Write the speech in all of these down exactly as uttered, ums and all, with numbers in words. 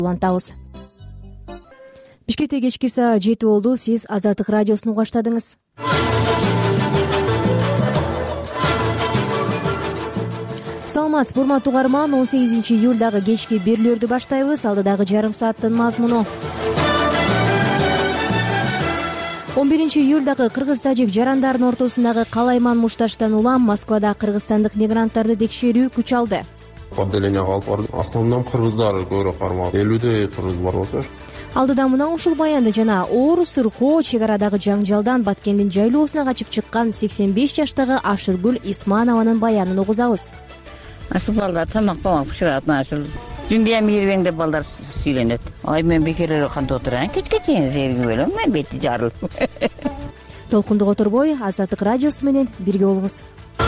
улантабыз. Бишкекте кечки саат жети болду. Сиз Азаттык радиосун угаштадыңыз. Саламатсыз урматтуу угарман, он сегизинчи июлдагы кечки берүүлөрдү баштайбыз. Алдыдагы жарым сааттын мазмуну. он биринчи июлдагы кыргыз-тажик жарандардын ортосундагы калайман мушташтан улам Москвада кыргызстандык мигранттарды текшерүү күч алды. Отделенияга алып барды. Основном кыргыздар көбүрөөк бармак. элүүдөй кыргыз бар болчу. Алдыда мына ушул баянды жана оор сыркоо чек арадагы жаңжалдан Баткендин жайлоосуна качып чыккан сексен беш жаштагы Ашыргүл Исманованын баянын угузабыз. Ашыл балдар тамак тамак пышырат, ашыл. Жүндия мейирбең деп балдар сүйлөнөт. Ай мен бекер кантип отурам, кечке чейин зерги бөлөм, мен бети жарылып. Толкундук оторбой, Азаттык радиосу менен бирге болуңуз.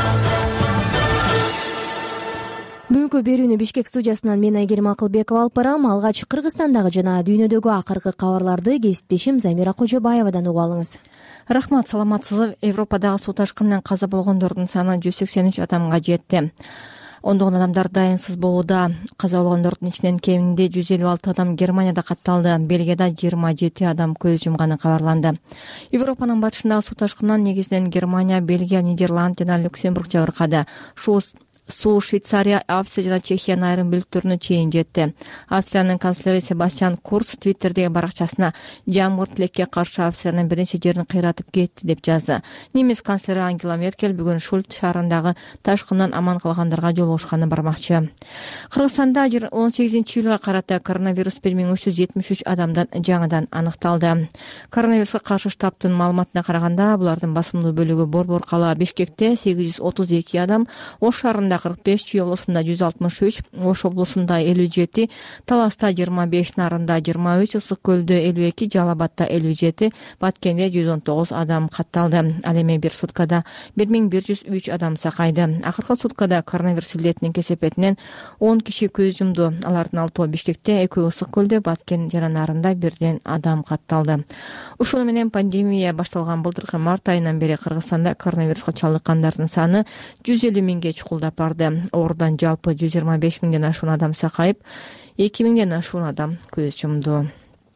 Бүгүнкү берүүнү Бишкек студиясынан мен Айгерим Акылбекова алып барам. Алгач Кыргызстандагы жана дүйнөдөгү акыркы кабарларды кесиптешим Замира Кожобаевадан угуп алыңыз. Рахмат, саламатсызбы. Европадагы суу ташкынынан каза болгондордун саны жүз сексен үч адамга жетти. Ондогон адамдар дайынсыз болууда. Каза болгондордун ичинен кеминде жүз элүү алты адам Германияда катталды. Бельгияда жыйырма жети адам көз жумганы кабарланды. Европанын батышындагы суу ташкынынан негизинен Германия, Бельгия, Нидерланд жана Люксембург жабыркады. Суу Швейцария, Австрия жана Чехиянын айрым бөлүктөрүнө чейин жетти. Австриянын канцлери Себастьян Курц Твиттердеги баракчасына жамгыр тилекке каршы Австриянын биринчи жерин кыйратып кетти деп жазды. Немис канцлери Ангела Меркель бүгүн Шульт шаарындагы ташкындан аман калгандарга жолугушканы бармакчы. Кыргызстанда он сегизинчи июлга карата коронавирус бир миң үч жүз жетимиш үч адамдан жаңыдан аныкталды. Коронавируска каршы штабтын маалыматына караганда, булардын басымдуу бөлүгү Борбор кала Бишкекте сегиз жүз отуз эки адам, Ош шаарында кырк беш, Чүй облусунда жүз алтымыш үч, Ош облусунда элүү жети, Таласта жыйырма беш, Нарында жыйырма үч, Ысык көлдө элүү эки, Жалал Абадта элүү жети, Баткенде жүз он тогуз адам катталды. Ал эми бир суткада бир миң бир жүз үч адам сакайды. Акыркы суткада коронавирус илдетинин кесепетинен он киши көз жумду. Алардын алтоо Бишкекте, экөө Ысык көлдө, Баткен жана Нарында бирден адам катталды. Ушуну менен пандемия башталган былтыркы март айынан бери Кыргызстанда коронавируска чалдыккандардын саны жүз элүү миңге чукулдап барды. Ордан жалпы жүз жыйырма беш миңден ашуун адам сакайып, эки миңден ашуун адам көз жумду.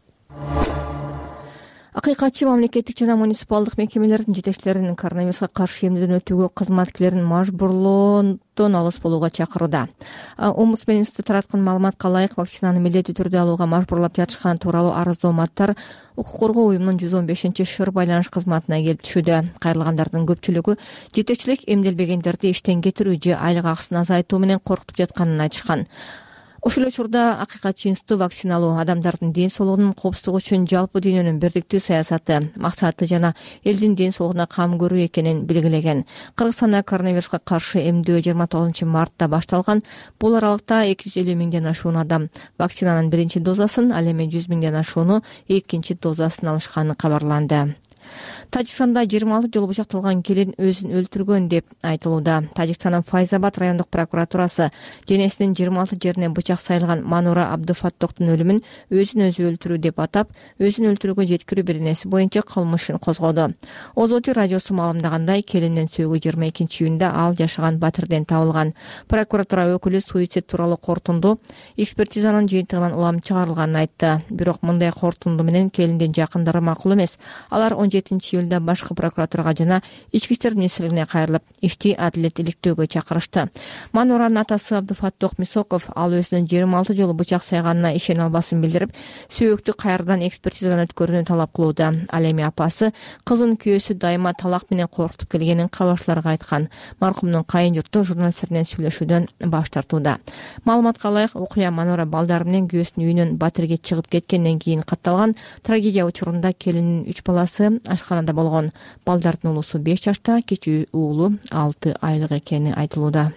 Акыйкатчы мамлекеттик жана муниципалдык мекемелердин жетекчилерин коронавируска каршы эмдөөдөн өтүүгө кызматкерлерин мажбурлоодон алыс болууга чакырууда. Омбудсмен институты тараткан маалыматка ылайык, вакцинаны милдеттүү түрдө алууга мажбурлап жатышканы тууралуу арыздооматтар укук коргоо уюмунун жүз он бешинчи шыр байланыш кызматына келип түшүүдө. Кайрылгандардын көпчүлүгү жетекчилик эмделбегендерди иштен кетирүү же айлык акысын азайтуу менен коркутуп жатканын айтышкан. Ошол эле учурда Акыйкатчы институту вакциналоо адамдардын ден соолугунун коопсуздугу үчүн жалпы дүйнөнүн бирдиктүү саясаты, максаты жана элдин ден соолугуна кам көрүү экенин белгилеген. Кыргызстанда коронавируска каршы эмдөө жыйырма тогузунчу мартта башталган. Бул аралыкта эки жүз элүү миңден ашуун адам вакцинанын биринчи дозасын, ал эми жүз миңден ашууну экинчи дозасын алышканы кабарланды. Тажикстанда жыйырма алты жолу бычакталган келин өзүн өлтүргөн деп айтылууда. Тажикстандын Файзабад райондук прокуратурасы денесинин жыйырма алты жерине бычак сайылган Манура Абдуфаттоктун өлүмүн өзүн өзү өлтүрүү деп атап, өзүн өлтүрүүгө жеткирүү беренеси боюнча кылмышын козгоду. Озоти радиосу маалымдагандай, келиндин сөөгү жыйырма экинчи июнда ал жашаган батирден табылган. Прокуратура өкүлү суицид тууралуу кортунду экспертизанын жыйынтыгынан улам чыгарылганын айтты. Бирок мындай кортунду менен келиндин жакындары макул эмес. Алар он жетинчи июлда башкы прокуратурага жана ички иштер министрлигине кайрылып, ишти адилет иликтөөгө чакырышты. Мануранын атасы Абдуфатток Мисоков ал өзүнүн жыйырма алты жолу бычак сайганына ишене албасын билдирип, сөөктү кайрадан экспертизадан өткөрүүнү талап кылууда. Ал эми апасы кызын күйөөсү дайыма талак менен коркутуп келгенин кабарчыларга айткан. Маркумдун кайын журту журналисттер менен сүйлөшүүдөн баш тартууда. Маалыматка ылайык, окуя Манура балдары менен күйөөсүнүн үйүнөн батирге чыгып кеткенден кийин катталган. Трагедия учурунда келинин үч баласы ашканада болгон. Балдардын улусу беш жашта, кичүү уулу алты айлык экени айтылууда.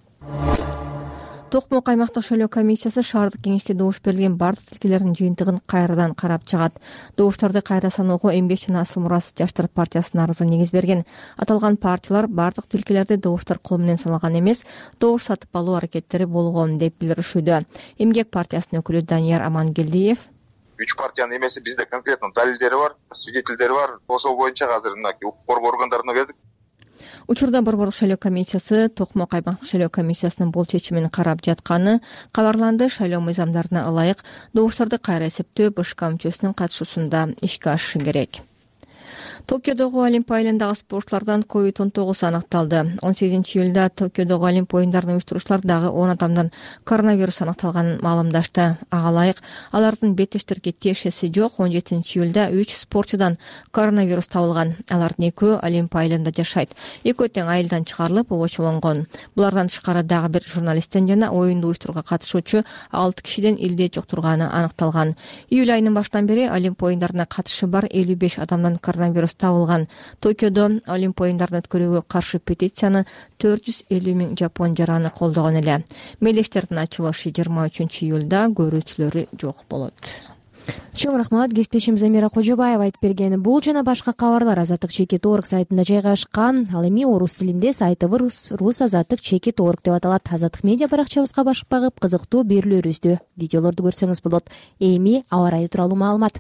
Токмок аймактык шайлоо комиссиясы шаардык кеңешке добуш берилген бардык тилкелердин жыйынтыгын кайрадан карап чыгат. Добуштарды кайра саноого Эмгек жана Асыл Мурас жаштар партиясынын арызы негиз берген. Аталган партиялар бардык тилкелерди добуштар кол менен салган эмес, добуш сатып алуу аракеттери болгон деп билдиришүүдө. Эмгек партиясынын өкүлү Данияр Амангелдиев: Үч партиянын эмеси бизде конкретно далилдери бар, свидетелдери бар. Ошол боюнча азыр мына укук коргоо органдарына бердик. Учурда Борборлук шайлоо комиссиясы Токмок аймактык шайлоо комиссиясынын бул чечимин карап жатканы кабарланды. Шайлоо мыйзамдарына ылайык добуштарды кайра эсептөө БШК мүчөсүнүн катышуусунда ишке ашышы керек. Токиодогу Олимп айылындагы спортчулардан ковид он тогуз аныкталды. он сегизинчи июлда Токиодогу Олимп оюндарын уюштуруучулар дагы он адамдан коронавирус аныкталганын маалымдашты. Ага ылайык алардын беттештерге тиешеси жок. он жетинчи июлда үч спортчудан коронавирус табылган. Алардын экөө Олимп айылында жашайт. Экөө тең айылдан чыгарылып обочолонгон. Булардан тышкары дагы бир журналисттен жана оюнду уюштурууга катышуучу алты кишиден илдет жоктурганы аныкталган. Июль айынын башынан бери Олимп оюндарына катышы бар элүү беш адамдан коронавирус табылган. Токиодо Олимп оюндарын өткөрүүгө каршы петицияны төрт жүз элүү миң жапон жараны колдогон эле. Мелдештердин ачылышы жыйырма үчүнчү июлда көрүүчүлөрү жок болот. Чоң рахмат. Кесиптешим Замира Кожобаева айтып берген бул жана башка кабарлар Азаттык чекит орг сайтында жайгашкан. Ал эми орус тилинде сайтыбыз рус азаттык чекит орг деп аталат. Азаттык медиа баракчабызга башып багып кызыктуу берүүлөрүбүздү, видеолорду көрсөңүз болот. Эми аба ырайы тууралуу маалымат.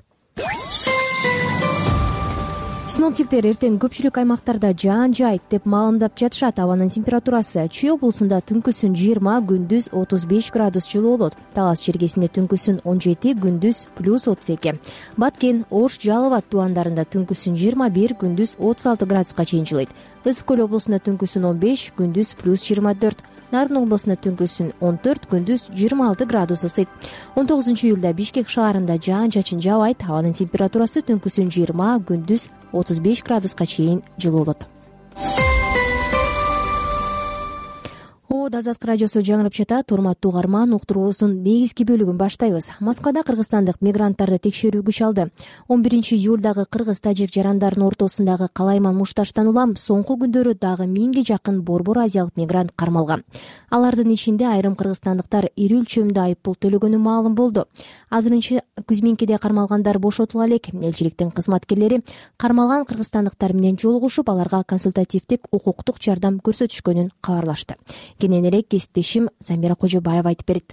Синоптиктер эртең көпчүлүк аймактарда жаан жайт деп маалымдап жатышат. Абанын температурасы Чүй облусунда түнкүсүн жыйырма, күндүз отуз беш градус жылуу болот. Талас жергесинде түнкүсүн он жети, күндүз плюс отуз эки. Баткен, Ош, Жалал абад тубандарында түнкүсүн жыйырма бир, күндүз отуз алты градуска чейин жылыйт. Ысык көл облусунда түнкүсүн он беш, күндүз плюс жыйырма төрт. Нарын облусунда түнкүсүн он төрт, күндүз жыйырма алты градус ысыйт. он тогузунчу июлда Бишкек шаарында жаан чачын жаабайт. Абанын температурасы түнкүсүн жыйырма, күндүз отуз беш градуска чейин жылуу болот. О, Азаттык радиосу жаңырып жатат. Урматтуу угарман, уктуруубуздун негизги бөлүгүн баштайбыз. Москвада кыргызстандык мигранттарды текшерүү күч алды. он биринчи июлдагы кыргыз-тажик жарандардын ортосундагы калайман мушташтан улам соңку күндөрү дагы миңге жакын борбор азиялык мигрант кармалган. Алардын ичинде айрым кыргызстандыктар ири өлчөмдө айып пул төлөгөнү маалым болду. Азырынча Кузьминкеде кармалгандар бошотула элек. Элчиликтин кызматкерлери кармалган кыргызстандыктар менен жолугушуп, аларга консультативдик укуктук жардам көрсөтүшкөнүн кабарлашты. Кененирээк кесиптешим Замира Кожобаева айтып берет.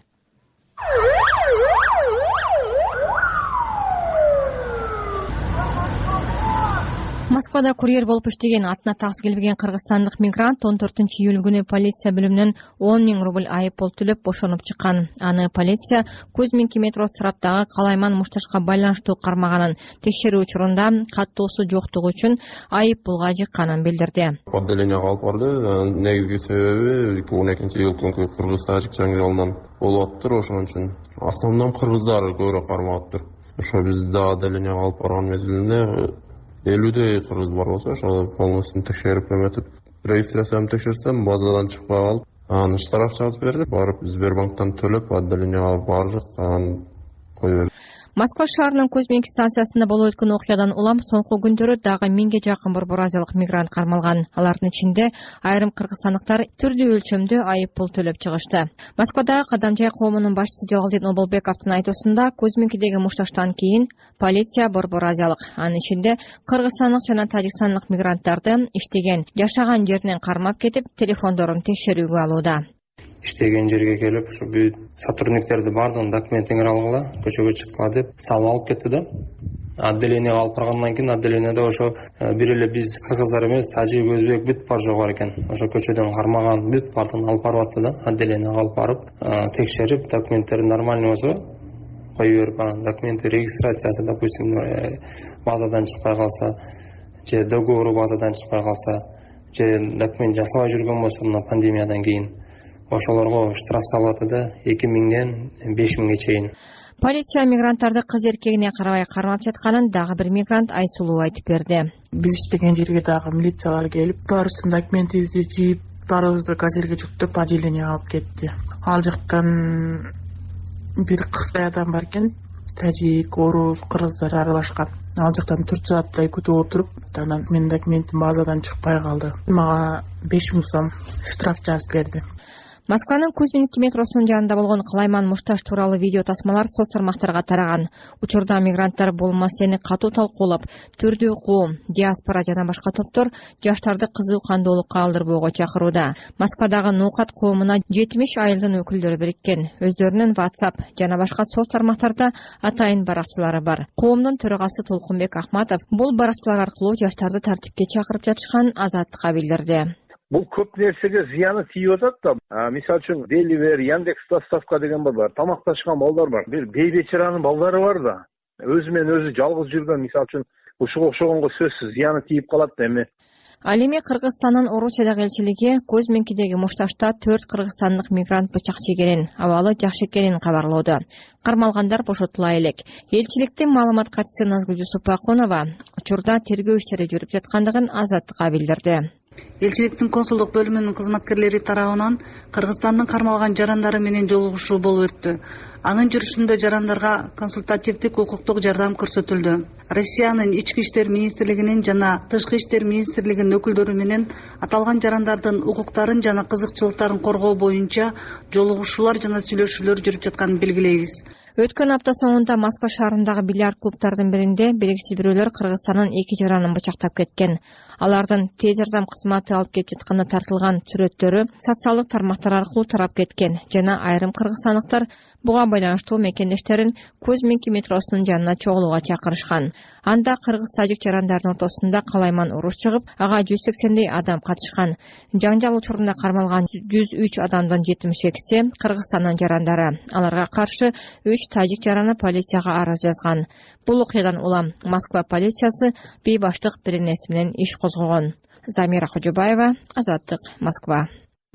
Москвада курьер болуп иштеген атына таксы келбеген кыргызстандык мигрант он төртүнчү июль күнү полиция бөлүмүнөн он миң рубль айып пул төлөп бошонуп чыккан. Аны полиция Кузьминки метро сараптагы калайман мушташка байланыштуу кармаганын, текшерүү учурунда каттоосу жоктугу үчүн айып пулга жыкканын билдирди. Отделенияга алып барды. Негизги себеби он экинчи июль күнкү кыргыз-тажик жаңыралынан болуп атыптыр. Ошон үчүн основном кыргыздар көбүрөөк кармап атыптыр. Ошо бизди отделенияга алып барган мезгилинде элүүдөй кыргыз бар болсо, ошол полностью текшерип эметип, регистрацияны текшерсем, базадан чыкпай калып, анан штраф жазып берди. Барып Сбербанктан төлөп, отделенияга бардык, анан кое берди. Москва шаарынын Кузьминки станциясында болуп өткөн окуядан улам соңку күндөрү дагы миңге жакын борбор азиялык мигрант кармалган. Алардын ичинде айрым кыргызстандыктар түрдүү өлчөмдө айып пул төлөп чыгышты. Москвадагы Кадамжай коомунун башчысы Жалалдин Оболбековдун айтуусунда, Кузьминкидеги мушташтан кийин полиция борбор азиялык, анын ичинде кыргызстандык жана тажикстандык мигранттарды иштеген, жашаган жеринен кармап кетип, телефондорун текшерүүгө алууда. Иштеген жерге келип, ушу бүт сотрудниктерди бардыгын документиңер алгыла, көчөгө чыккыла деп салып алып кетти да. Отделенияга алып баргандан кийин отделенияда ошо бир эле биз кыргыздар эмес, тажик, өзбек бүт бар жок бар экен. Ошо көчөдөн кармаган бүт бардыгын алып барып атты да. Отделенияга алып барып, текшерип, документтери нормальный болсо кое берип, анан документи регистрациясы, допустим, базадан чыкпай калса, же договору базадан чыкпай калса, же документ жасабай жүргөн болсо, мына пандемиядан кийин ошолорго штраф салып атты да, эки миңден беш миңге чейин. Полиция мигранттарды кыз эркегине карабай кармап жатканын дагы бир мигрант Айсулуу айтып берди. Биз иштеген жерге дагы милициялар келип, баарыбыздын документибизди жийип, баарыбызды газелге жүктөп отделенияга алып кетти. Ал жактан бир кырктай адам бар экен, тажик, орус, кыргыздар аралашкан. Ал жактан төрт сааттай күтүп отуруп, анан менин документим базадан чыкпай калды. Мага беш миң сом штраф жазып берди. Москванын Кузьминки метросунун жанында болгон Калайман мушташ тууралуу видео тасмалар соц тармактарга тараган. Учурда мигранттар бул маселени катуу талкуулап, түрдүү коом, диаспора жана башка топтор жаштарды кызуу кандоолукка алдырбоого чакырууда. Москвадагы Нукат коомуна жетимиш айылдын өкүлдөрү бириккен. Өздөрүнүн WhatsApp жана башка соц тармактарда атайын баракчалары бар. Коомдун төрагасы Толкунбек Ахматов бул баракчалар аркылуу жаштарды тартипке чакырып жатышкан Азаттыкка билдирди. Бул көп нерсеге зыяны тийип атат да. Мисалы үчүн Деливер, Яндекс доставка деген бар, тамакташкан балдар бар. Бир бейбечаранын балдары бар да. Өзү менен өзү жалгыз жүргөн, мисалы үчүн ушуга окшогонго сөзсүз зыяны тийип калат да эми. Ал эми Кыргызстандын Орусиядагы элчилиги Кузьминкидеги мушташта төрт кыргызстандык мигрант бычак жегенин, абалы жакшы экенин кабарлоодо. Кармалгандар бошотула элек. Элчиликтин маалымат катчысы Назгүл Супакунова учурда тергөө иштери жүрүп жаткандыгын Азаттыкка билдирди. Элчиликтин консулдук бөлүмүнүн кызматкерлери тарабынан Кыргызстандын кармалган жарандары менен жолугушуу болуп өттү. Анын жүрүшүндө жарандарга консультативдик укуктук жардам көрсөтүлдү. Россиянын ички иштер министрлигинин жана тышкы иштер министрлигинин өкүлдөрү менен аталган жарандардын укуктарын жана кызыкчылыктарын коргоо боюнча жолугушуулар жана сүйлөшүүлөр жүрүп жатканын белгилейбиз. Өткөн апта соңунда Москва шаарындагы бильярд клубтардын биринде белгисиз бирөөлөр Кыргызстандын эки жаранын бычактап кеткен. Алардын тез жардам кызматы алып келип жатканда тартылган сүрөттөрү социалдык тармактар аркылуу тарап кеткен жана айрым кыргызстандыктар буга байланыштуу мекендештерин Кузьминки метросунун жанына чогулууга чакырышкан. Анда кыргыз-тажик жарандардын ортосунда калайман уруш чыгып, ага жүз сексендей адам катышкан. Жаңжал учурунда кармалган жүз үч адамдын жетимиш экиси Кыргызстандын жарандары. Аларга каршы үч тажик жараны полицияга арыз жазган. Бул окуядан улам Москва полициясы бейбаштык беренеси менен иш козгогон. Замира Хожобаева, Азаттык, Москва.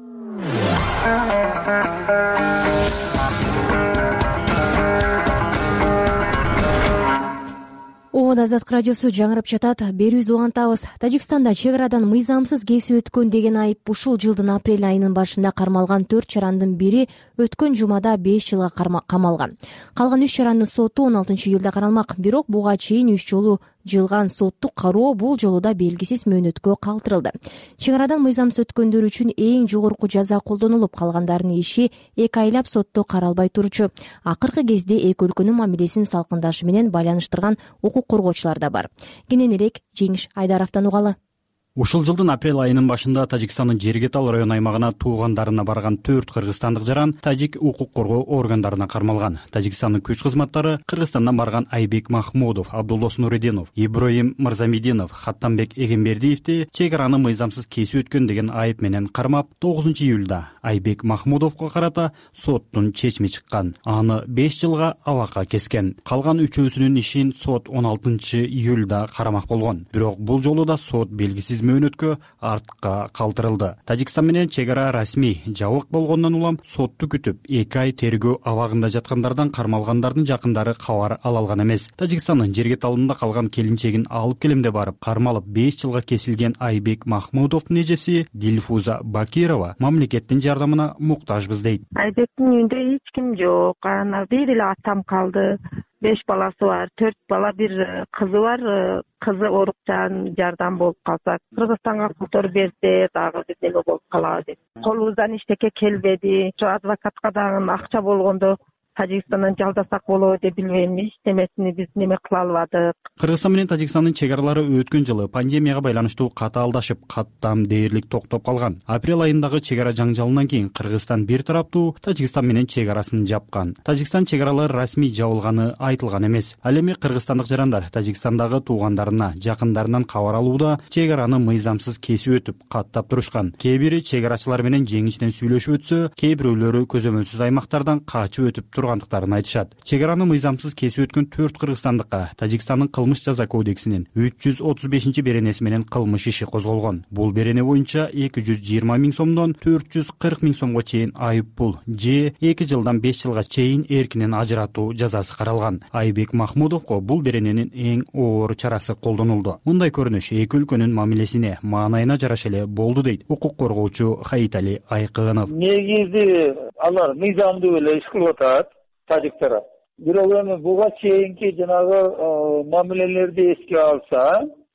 Оон Азаттык радиосу жаңырып жатат. Берүүбүздү улантабыз. Тажикстанда чек арадан мыйзамсыз кесип өткөн деген айып ушул жылдын апрель айынын башында кармалган төрт жарандын бири өткөн жумада беш жылга камалган. Калган үч жарандын соту он алтынчы июлда каралмак. Бирок буга чейин үч жолу жылган соттук кароо бул жолу да белгисиз мөөнөткө калтырылды. Чек арадан мыйзамсыз өткөндөр үчүн эң жогорку жаза колдонулуп, калгандарынын иши эки айлап сотто каралбай турчу. Акыркы кезде эки өлкөнүн мамилесин салкындашы менен байланыштырган укук коргоочулар да бар. Кененирээк Жеңиш Айдаровдон угалы. Ушул жылдын апрель айынын башында Тажикстандын Жергетал район аймагына туугандарына барган төрт кыргызстандык жаран тажик укук коргоо органдарына кармалган. Тажикстандын күч кызматтары Кыргызстандан барган Айбек Махмудов, Абдулдос Нуридинов, Иброим Мырзамединов, Хаттамбек Эгембердиевди чек араны мыйзамсыз кесип өткөн деген айып менен кармап, тогузунчу июлда Айбек Махмудовго карата соттун чечими чыккан. Аны беш жылга абакка кескен. Калган үчөөсүнүн ишин сот он алтынчы июлда карамак болгон. Бирок бул жолу да сот белгисиз мөөнөткө артка калтырылды. Тажикстан менен чек ара расмий жабык болгондон улам сотту күтүп эки ай тергөө абагында жаткандардан кармалгандардын жакындары кабар ала алган эмес. Тажикстандын Жергеталында калган келинчегин алып келемде барып кармалып беш жылга кесилген Айбек Махмудовдун эжеси Дилфуза Бакирова мамлекеттин жардамына муктажбыз дейт. Айбектин үйүндө эч ким жок. Анан бир эле атам калды. Беш баласы бар, төрт бала, бир кызы бар. Кызы оорукчан жардам болуп калса, Кыргызстанга которуп берсе, дагы бир неме болуп калат деп. Колубуздан эчтеке келбеди. Ошо адвокатка дагы акча болгондо Тажикстандан жалдасак болобу деп билбеймиз. Немесини биз неме кыла албадык. Кыргызстан менен Тажикстандын чек аралары өткөн жылы пандемияга байланыштуу катаалдашып, каттам дээрлик токтоп калган. Апрель айындагы чек ара жаңжалынан кийин Кыргызстан бир тараптуу Тажикстан менен чек арасын жапкан. Тажикстан чек аралары расмий жабылганы айтылган эмес. Ал эми кыргызстандык жарандар Тажикстандагы туугандарына, жакындарынан кабар алууда чек араны мыйзамсыз кесип өтүп, каттап турушкан. Кээ бири чек арачылар менен жеңишинен сүйлөшүп өтсө, кээ бирөөлөрү көзөмөлсүз аймактардан качып өтүп тургандыктарын айтышат. Чек араны мыйзамсыз кесип өткөн төрт кыргызстандыкка Тажикстандын кылмыш жаза кодексинин үч жүз отуз бешинчи беренеси менен кылмыш иши козголгон. Бул берене боюнча эки жүз жыйырма миң сомдон төрт жүз кырк миң сомго чейин айып пул же эки жылдан беш жылга чейин эркинен ажыратуу жазасы каралган. Айбек Махмудовго бул берененин эң оор чарасы колдонулду. Мындай көрүнүш эки өлкөнүн мамилесине, маанайына жараша эле болду дейт укук коргоочу Хаитали Айкынов. Негизи алар мыйзамдуу эле иш кылып атат тажиктар. Бирок эми буга чейинки жанагы мамилелерди эске алса,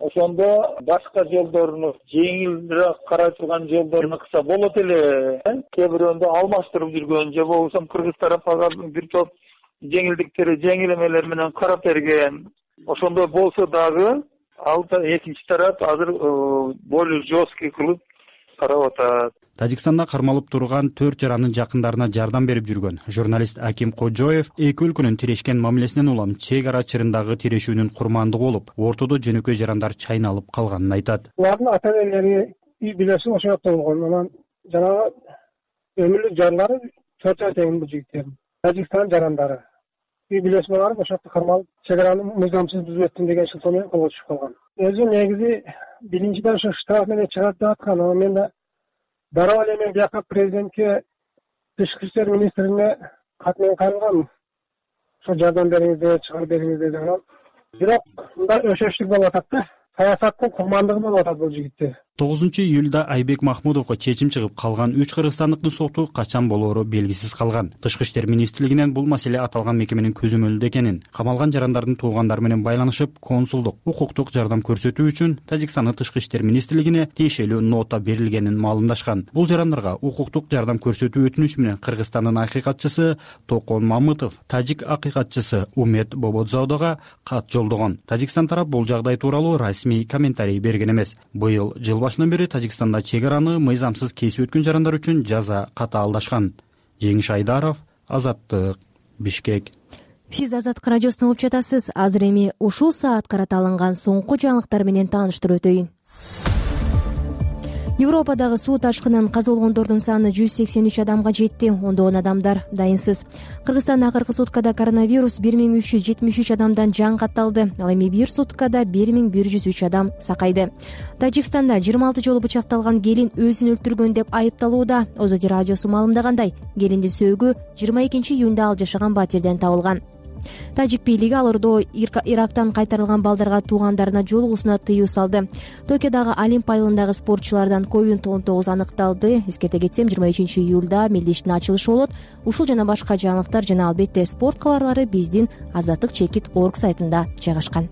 ошондо башка жолдоруну жеңилирээк карай турган жолдоруну кылса болот эле. Кээ бирөөндө алмаштырып жүргөн же болбосо кыргыз тарапка бир топ жеңилдиктери жеңилемелер менен карап берген. Ошондой болсо дагы ал экинчи тарап азыр более жесткий кылып карап атат. Тажикстанда кармалып турган төрт жаранын жакындарына жардам берип жүргөн журналист Аким Кожоев эки өлкөнүн тирешкен мамилесинен улам чек ара чырындагы тирешүүнүн курмандыгы болуп, ортодо жөнөкөй жарандар чайналып калганын айтат. Алардын ата-энелери үй бүлөсү ошол жакта болгон. Анан жанагы өмүрлүк жарлары төртөө тең бул жигиттердин. Тажикстан жарандары. Үй бүлөсү барып ошол жакта кармалып, чек араны мыйзамсыз бүзүп өттүм деген шылтоо менен колго түшүп калган. Өзү негизи биринчиден ошо штраф менен чыгарып деп аткан. Анан мен да дароо эле мен бияка президентке, тышкы иштер министрине кат менен кайрылгам. Ошо жардам бериңиздер, чыгарып бериңиздер деп. Бирок мындай өшөштүк болуп атат да. Саясаттын курмандыгы болуп атат бул жигиттер. тогузунчу июлда Айбек Махмудовго чечим чыгып, калган үч кыргызстандыктын соту качан болоору белгисиз калган. Тышкы иштер министрлигинен бул маселе аталган мекеменин көзөмөлүндө экенин, камалган жарандардын туугандары менен байланышып, консулдук, укуктук жардам көрсөтүү үчүн Тажикстандын тышкы иштер министрлигине тиешелүү нота берилгенин маалымдашкан. Бул жарандарга укуктук жардам көрсөтүү өтүнүчү менен Кыргызстандын акыйкатчысы Токон Мамытов, тажик акыйкатчысы Умет Бободзодого кат жолдогон. Тажикстан тарап бул жагдай тууралуу расмий комментарий берген эмес. Быйыл жыл башынан бери Тажикстанда чек араны мыйзамсыз кесип өткөн жарандар үчүн жаза катаалдашкан. Жеңиш Айдаров, Азаттык, Бишкек. Сиз Азаттык радиосун угуп жатасыз. Азыр эми ушул саат карата алынган соңку жаңылыктар менен тааныштырып өтөйүн. Европадагы суу ташкынынан каза болгондордун саны жүз сексен үч адамга жетти. Ондогон адамдар дайынсыз. Кыргызстанда акыркы суткада коронавирус бир миң үч жүз жетимиш үч адамдан жан катталды. Ал эми бир суткада бир миң бир жүз үч адам сакайды. Тажикстанда жыйырма алты жолу бычакталган келин өзүн өлтүргөн деп айыпталууда. Озоди радиосу маалымдагандай, келиндин сөөгү жыйырма экинчи июнда ал жашаган батирден табылган. Тажик бийлиги ал ордо Ирактан кайтарылган балдарга туугандарына жолугуусуна тыюу салды. Токиодагы Олимп айылындагы спортчулардан ковид он тогуз аныкталды. Эскерте кетсем, жыйырма үчүнчү июлда мелдештин ачылышы болот. Ушул жана башка жаңылыктар жана албетте спорт кабарлары биздин Азаттык чекит орг сайтында жайгашкан.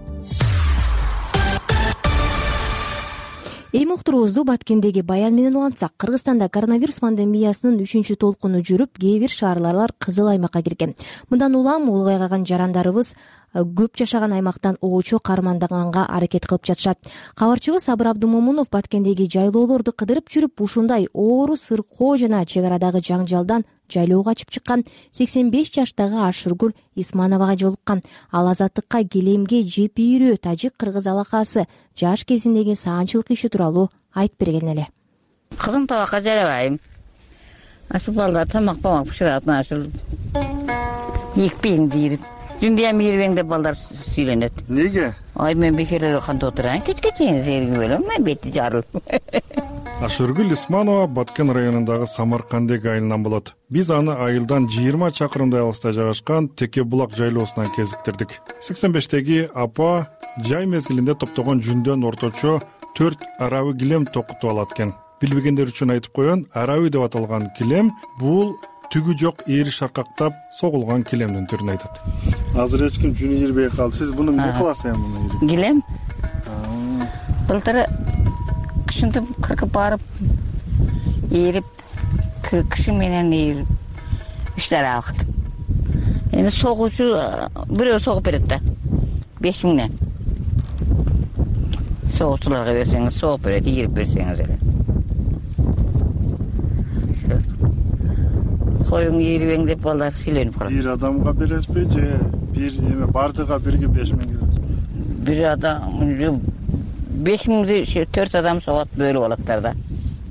Эми уктуруубузду Баткендеги баян менен улантсак, Кыргызстанда коронавирус пандемиясынын үчүнчү толкуну жүрүп, кээ бир шаарлар кызыл аймакка кирген. Мындан улам улгайган жарандарыбыз көп жашаган аймактан оочу кармандаганга аракет кылып жатышат. Кабарчыбыз Сабыр Абдумомунов Баткендеги жайлоолорду кыдырып жүрүп, ушундай оору, сыркоо жана чек арадагы жаңжалдан жайлоого качып чыккан сексен беш жаштагы Ашыргүл Исмановага жолуккан. Ал Азаттыкка келемге жепийрүү тажик-кыргыз алакасы жаш кезиндеги саанчылык иши тууралуу айтып берген эле. Кызым табакка жарабайм. Ашы балдар тамак тамак пышырат, ашыл экпең дейт. Жүндө мейирбең деп балдар сүйлөнөт. Неге? Ай, мен бекерлер кантип отурам, кечке чейин зерги бөлөм, мен бети жарылып. Ашыргүл Исманова Баткен районундагы Самаркандек айылынан болот. Биз аны айылдан жыйырма чакырымдай алыста жайгашкан Теке булак жайлоосунан кезиктирдик. сексен бештеги апа жай мезгилинде топтогон жүндөн орточо төрт арабы килем токутуп алат экен. Билбегендер үчүн айтып коеюн, арабы деп аталган килем бул түгү жок ээри шаркактап согулган килемдин түрүн айтат. Азыр эч ким жүнү ийирбей калды. Сиз буну эмне кыласыз эми? Килем. Былтыр кышынтып кыркып барып, ийирип, киши менен ийирип иштер алкыт. Эми согуучу бирөө согуп берет да. беш миңден. Согуучуларга берсеңиз согуп берет, ийирип берсеңиз эле. Коюң ийирбең деп балдар сүйлөнүп калат. Бир адамга бересизби же бир эме бардыга бирге беш миң бересизби? Бир адам беш миңди төрт адам согот, бөлүп алаттар да.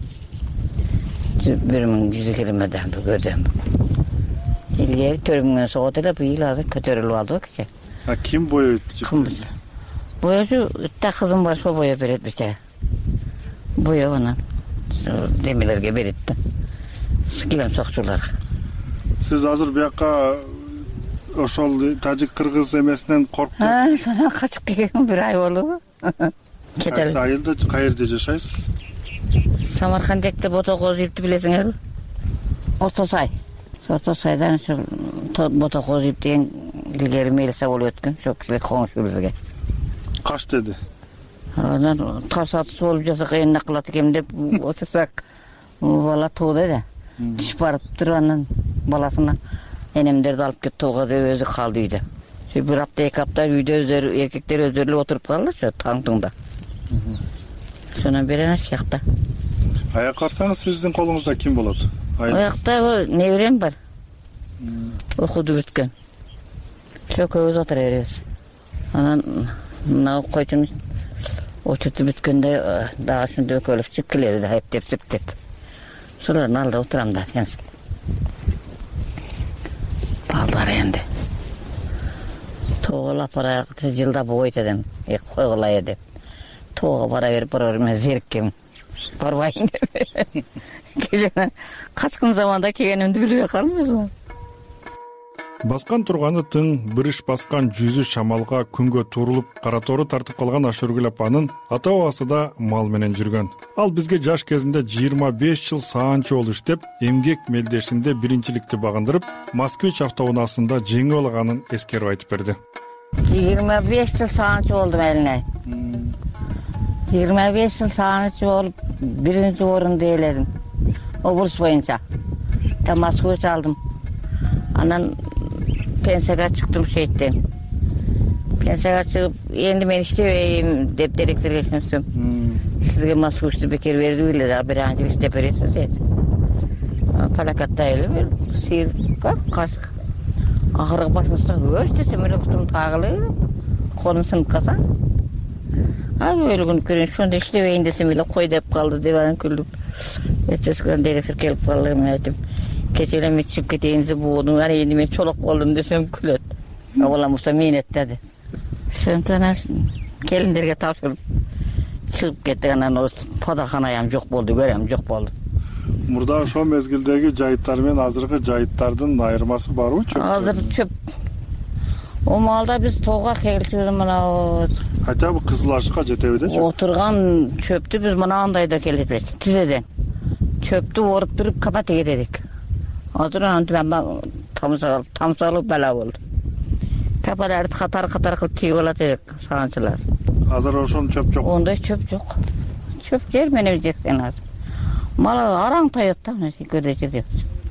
бир миң жүз келмеден көрдүм. Илгери төрт миңден согот эле, быйыл азыр көтөрүлүп алды кече. А ким боёйт? Боёчу та кызым бар, ошо боёп берет бизге. Боёгунан демелерге берет да. Килем сокчуларга. Сиз азыр бияка ошол тажик-кыргыз эмесинен коркуп, А, сана качып келген бир ай болду. Кайсы айылда, каерде жашайсыз? Самаркандекте Ботокоз ийипти билесиңерби? Орто сай. Орто сайдан ошо Ботокоз ийип деген илгери мелиса болуп өткөн, ошол кишилер коңшу бизге. Каш деди? анан таш атыс болуп жатса кыйынак кылат экен деп отурсак бала тууды да түшүп барыптыр. Анан баласына энемдерди алып кет тоого деп өзү калды үйдө. Бир апта эки апта үйдө өздөрү эркектер өздөрү эле отуруп калдылычы таңтыңда. Сонан бери ана жакта. Аяк карасаңыз сиздин колуңузда ким болот? Аякта неберем бар. Окуду бүткөн. Чөкөбүз отура беребиз. Анан мына койчун очурту бүткөндө дагы ушундай экөөлөп чыгып келебиз, эптеп септеп. Шулардын алдында отурам да, сен. Балдар энди. Тоого лапара жылда бойт эдим, койгулай деп. Тоого бара берип бара берип мен зериккем. Барбайын деп. Кечээ качкын заманда келгенимди билбей калдым өзүм. Баскан турганы тың, бир иш баскан жүзү шамалга күнгө турулуп, кара тору тартып калган Ашөргүл апанын ата бабасы да мал менен жүргөн. Ал бизге жаш кезинде жыйырма беш жыл саанчы болуп иштеп, эмгек мелдешинде биринчиликти багындырып, Москвич автоунаасында жеңип алганын эскерип айтып берди. жыйырма беш жыл саанчы болдум элине. жыйырма беш жыл саанчы болуп, биринчи орунду ээледим. Облус боюнча. Та Москвич алдым. Анан пенсияга чыктым шейттен. Пенсияга чыгып, энди мен иштебейм деп директорго ишенсем, сизге Москвичти бекер берди беле да, бир ан жыл иштеп бересиз деди. Палакатта эле сыйыр каш. Ахыркы башымызда өч десем эле уктум тагылы, колум сынып калса. А өлгөн көрүн, ошондо иштебейин десем эле кой деп калды деп анан күлүп. Эртеси күнү директор келип калды, мен айтып, кече эле мен чыгып кетейин деп боодум, ана энди мен чолок болдум десем күлөт. Абалам болсо мен эттеди. Ошондон келиндерге тапшырып чыгып кеттик. Анан подаханаям жок болду, көрөм жок болду. Мурда ошол мезгилдеги жайыттар менен азыркы жайыттардын айырмасы барбы? Азыр чөп. О малда биз тоого келчүбүз мына. Хотя бы Кызыл Ашыкка жетеби дечи. Отурган чөптү биз мынандайда келетпиз. Тизеден. Чөптү оруп туруп капат эгедик. Азыр антип тамсалып, тамсалып бала болду. Капаларды катар-катар кылып тийип алат элек саанчылар. Азыр ошон чөп жок. Ондай чөп жок. Чөп жер менен жеккен азыр. Мал араң тайот да, мына көрдө жерде.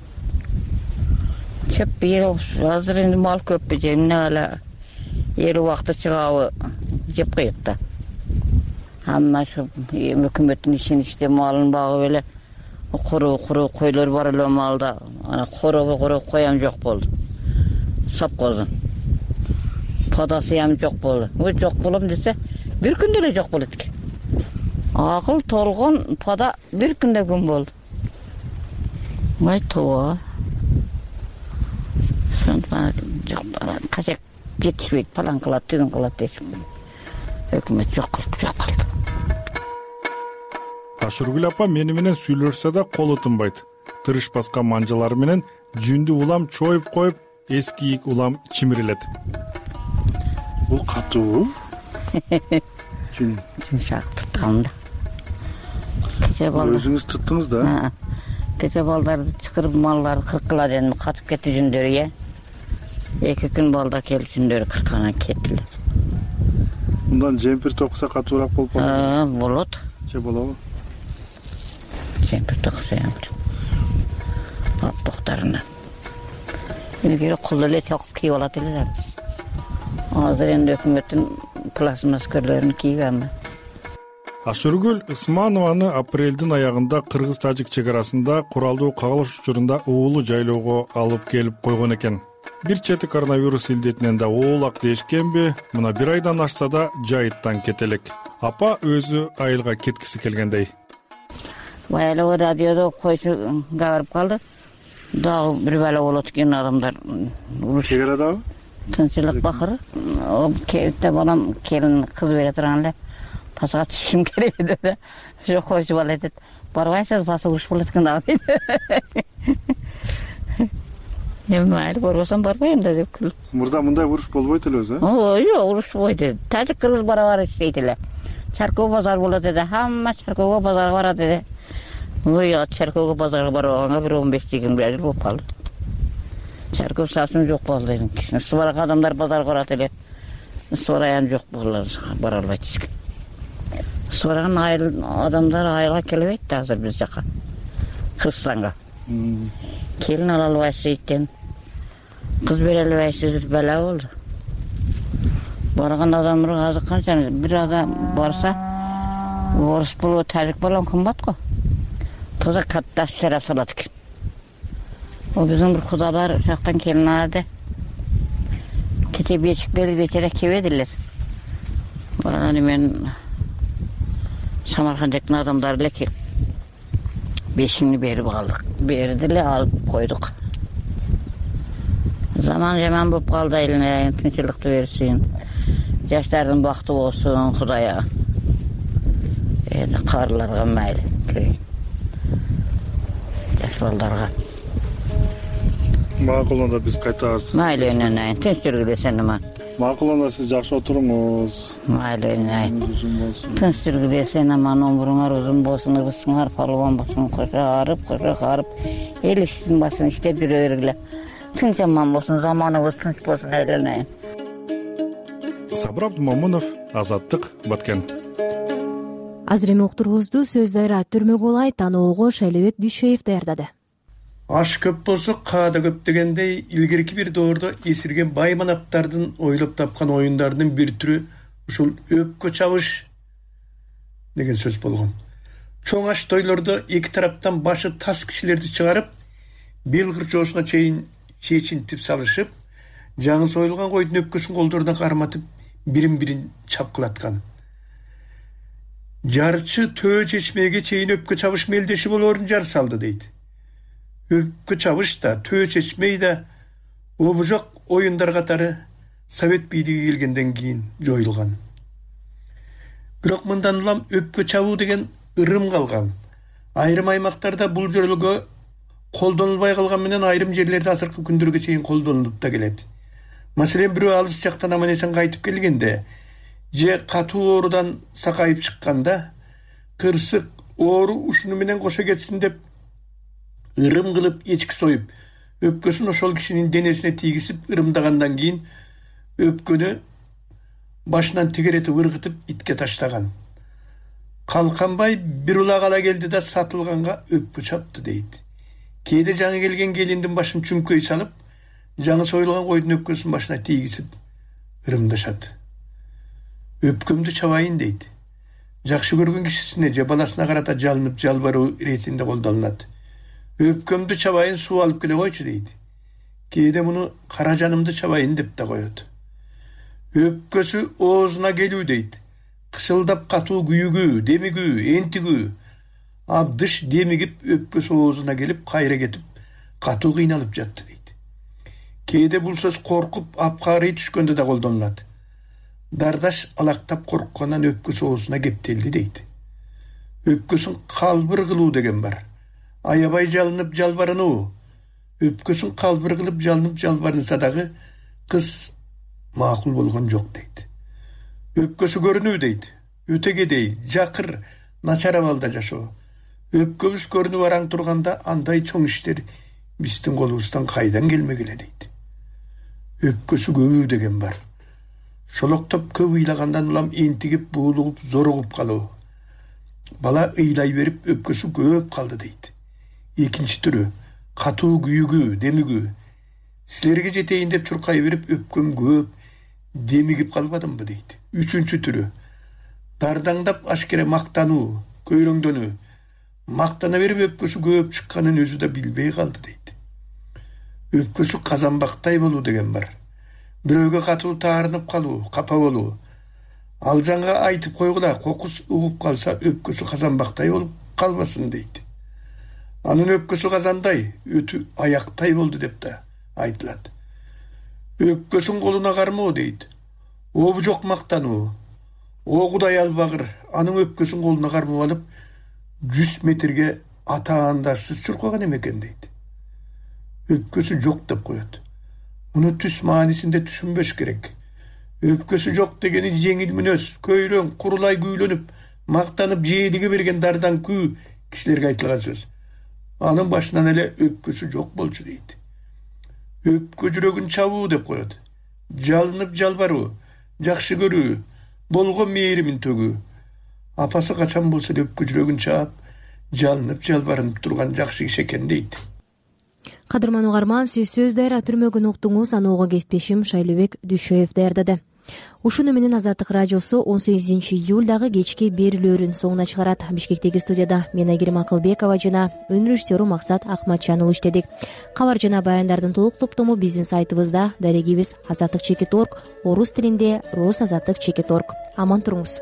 Чөп бир азыр энди мал көп же, эмне эле эл убакта чыгабы жеп коет да. Амма ошо өкмөттүн ишин иштеп малын багып эле куру-куру койлор бар эле малда. Ана коробо-коро коям жок болду. Сапкозун. Подасыям жок болду. О жок болом десе, бир күндө эле жок болот экен. Акыл толгон пода бир күндө күн болду. Май тоо. Сонда жок бара, качак жетишпейт, палан кылат, түгүн кылат деп. Өкмөт жок кылып жок кылды. Ашөргүл апа мени менен сүйлөшсө да колу тынбайт. Тырыш баскан манжалары менен жүндү улам чоюп коюп, эски ийик улам чимирилет. Бул катуу. Жумшак туткан да. Кече балдар. Өзүңүз туттуңуз да? Кече балдарды чакырып малларды кыркыла дедим, катып кетти жүндөрү, э. Эки күн балда келип жүндөрү кырканан кеттилер. Мындан жемпир токса катуураак болуп калса? Болот. Че болобу? Жемпир токса ямыр. Ат токтарынан. Илгери кул эле токуп кийип алат эле. Азыр энди өкмөттүн пластмаскерлерин кийип алам. Ашөргүл Ысманованы апрелдин аягында Кыргыз-Тажик чегарасында куралдуу кагылыш учурунда уулу жайлоого алып келип койгон экен. Бир чети коронавирус илдетинен да оолак дешкенби, мына бир айдан ашса да жайыттан кетелек. Апа өзү айылга кеткиси келгендей. Баягы радиодо койчу кагырып калды. Дагы бир бала болот экен адамдар. Чегарадабы? Тынчылык бакыры. Кепте балам келин кыз бере турган эле. Пасага түшүм керек dedi. Ошо койчу бала айтат. Барбайсыз, пасы уруш болот экен да дейт. Эми айыл көрбөсөм барбайм да деп күлүп. Мурда мындай уруш болбойт эле өзү, э? Оо, жок, уруш болбойт. Тажик кыргыз барабар иштейт эле. Чаркоо базар болот деди. Хамма чаркоого базарга барат деди. Ой, чаркоого базарга барганга бир он беш жыйырма жыл болуп калды. Чаркоо сасын жок болду дейм. Сыбарак адамдар базарга барат эле. Сораян жок болду, бара албайт эч. Soran ayыл адамдар айылга келбейт азыр биз жака. Кыргызстанга. Келин ала албайсыз эйтен. Кыз бере албайсыз, бала болду. Барган адамдар азыр канча бир адам барса, орус болуп, тажик болуп кымбат го. Тоза катта шарап салат экен. О биздин бир кудалар жактан келин алды. Кете бечик берди, бечере кебедилер. Барган мен Самаркандыктын адамдары эле келип бешигини берип калдык. Берди эле алып койдук. Zaman жаман болуп калды, элине тынччылыкты берсин. Жаштардын бакыты болсун, Кудайга. Эми карларга мейли. Жаш балдарга. Макул, анда биз кайтабыз. Мейли, энен тынч жүргүлө сен ма. Макул, анда сиз жакшы отуруңуз. Мейли, энен. Тынч жүргүлө сен аман өмүрүңөр узун болсун, ыргысыңар, палуан болсун, кошо арып, кошо карып, эл иштин башын иштеп жүрө бергиле. Тынч аман болсун, заманыбыз тынч болсун, эленейин. Сабыр Абдумомунов, Азаттык, Баткен. Азыр эми уктуруубузду сөз дайра түрмө болай таноого Шайлебек Дүйшөев даярдады. Аш көп болсо каада көп дегендей, илгерки бир доордо эсирген бай манаптардын ойлоп тапкан оюндардын бир түрү ушул өпкө чабыш деген сөз болгон. Чоң аш тойлордо эки тараптан башы тас кишилерди чыгарып, бел кырчоосуна чейин чечинтип салышып, жаңы союлган койдун өпкөсүн колдоруна карматып, бирин-бирин чапкылаткан. Жарчы төө чечмеге чейин өпкө чабыш мелдеши болоорун жар салды дейт. Өпкө чабыш да, төө чечмей да обужок оюндар катары Совет бийлиги келгенден кийин жоюлган. Бирок мындан улам өпкө чабуу деген ырым калган. Айрым аймактарда бул жөрөлгө колдонулбай калган менен айрым жерлерде азыркы күндөргө чейин колдонулуп да келет. Маселен, бирөө алыс жактан аман эсен кайтып келгенде, же катуу оорудан сакайып чыкканда, кырсык оору ушуну менен кошо кетсин деп ырым кылып эчки союп, өпкөсүн ошол кишинин денесине тийгизип ырымдагандан кийин өпкөнү башынан тегеретип ыргытып итке таштаган. Калканбай бир улак ала келди да сатылганга өпкө чапты дейт. Кээде жаңы келген келиндин башын чүмкөй салып, жаңы союлган койдун өпкөсүн башына тийгизип ырымдашат. Өпкөмдү чабайын дейт. Жакшы көргөн кишисине же баласына карата жалынып жалбаруу иретинде колдонулат. Өпкөмдү чабайын, суу алып келе койчу дейт. Кээде муну кара жанымды чабайын деп да коет. Өпкөсү оозуна келүү дейт. Кышылдап катуу күйүгүү, демигүү, энтигүү. Абдыш демигип өпкөсү оозуна келип, кайра кетип, катуу кыйналып жатты дейт. Кээде бул сөз коркуп, апкаарый түшкөндө да колдонулат. Дардаш алактап корккандан өпкөсү оозуна кептелди дейт. Өпкөсүн калбыр кылуу деген бар. Аябай жалынып жалбарынуу. Өпкөсүн калбыр кылып жалынып жалбарынса дагы кыз макул болгон жок дейт. Өпкөсү көрүнүү дейт. Өтөгедей, жакыр, начар абалда жашоо. Өпкөбүз көрүнүп араң турганда андай чоң иштер биздин колубуздан кайдан келмегиле дейт. Өпкөсү көбүү деген бар. Шолоктоп көп ыйлагандан улам энтигип, буулугуп, зоругуп калуу. Бала ыйлай берип өпкөсү көп калды дейт. Экинчи түрү катуу күйүгүү, демигүү. Силерге жетейин деп чуркай берип өпкөм көп, демигип калбадымбы дейт. Үчүнчү түрү дардаңдап ашкере мактануу, көйрөңдөнүү. Мактана берип өпкөсү көп чыкканын өзү да билбей калды дейт. Өпкөсү казанбактай болуу деген бар. Бирөөгө катуу таарынып калуу, капа болуу. Алжанга айтып койгула, кокус угуп калса өпкөсү казанбактай болуп калбасын дейт. Анын өпкөсү казандай, өтү аяктай болду деп да айтылат. Өпкөсүн колуна кармоо дейт. Обу жок мактануу. О Кудай албагыр, анын өпкөсүн колуна кармап алып, жүз метрге атаандарсыз чуркаган эмекен дейт. Өпкөсү жок деп коет. Муну түс маанисинде түшүнбөш керек. Өпкөсү жок дегени жеңил мүнөз, көйрөң, курулай күүлөнүп, мактанып жээдиге берген дардан күү кишилерге айтылган сөз. Анын башынан эле өпкөсү жок болчу дейт. Өпкө жүрөгүн чабуу деп коет. Жалынып жалбаруу, жакшы көрүү, болгон мээримин төгүү. Apası kaçan bolsa da öpkü жүрөгүн чаап, жалынып, жалбарынып турган жакшы киши экен дейт. Кадырман угарман, сиз сөз дайра түрмөгүн уктуңуз, аны ого кесиптешим Шайлыбек Дүйшөев даярдады. Ушуну менен Азаттык радиосу он сегизинчи июлдагы кечки берүүлөрүн соңуна чыгарат. Бишкектеги студияда мен Айгерим Акылбекова жана өнөр режиссеру Максат Акматжанұлы иштедик. Кабар жана баяндардын толук топтому биздин сайтыбызда, дарегибиз азаттык чекит точка орг, орус тилинде рус азаттык чекит точка орг. Аман туруңуз.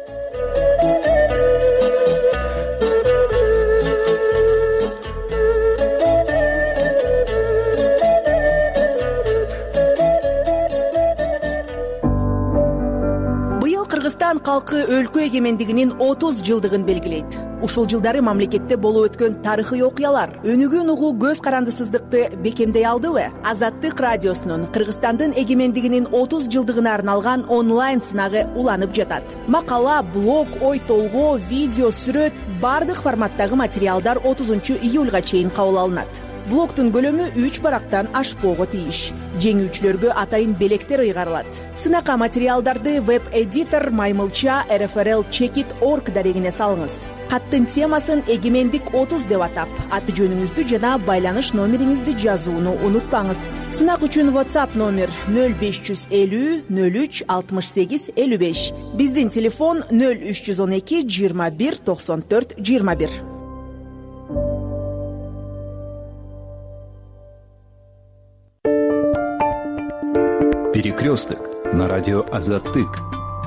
Кыргызстан калкы өлкө эгемендигинин отуз жылдыгын белгилейт. Ушул жылдары мамлекетте болуп өткөн тарыхый окуялар өнүгүүн угуу көз карандысыздыкты бекемдей алдыбы? Азаттык радиосунун Кыргызстандын эгемендигинин отуз жылдыгына арналган онлайн сынагы уланып жатат. Макала, блог, ой толгоо, видео, сүрөт бардык форматтагы материалдар отузунчу июлга чейин кабыл алынат. Блогтун көлөмү үч барактан ашпоого тийиш. Жеңүүчүлөргө атайын белектер ыйгарылат. Сынака материалдарды веб-эдитор Маймылча эр эф эр эл чекит точка орг дарегине салыңыз. Каттын темасын эгемендик отуз деп атап, аты жөнүңүздү жана байланыш номериңизди жазууну унутпаңыз. Сынак үчүн WhatsApp номер нөл беш жүз элүү нөл үч алтымыш сегиз элүү беш. Биздин телефон нөл үч жүз он эки жыйырма бир токсон төрт жыйырма бир. Перекресток на радио Азаттык.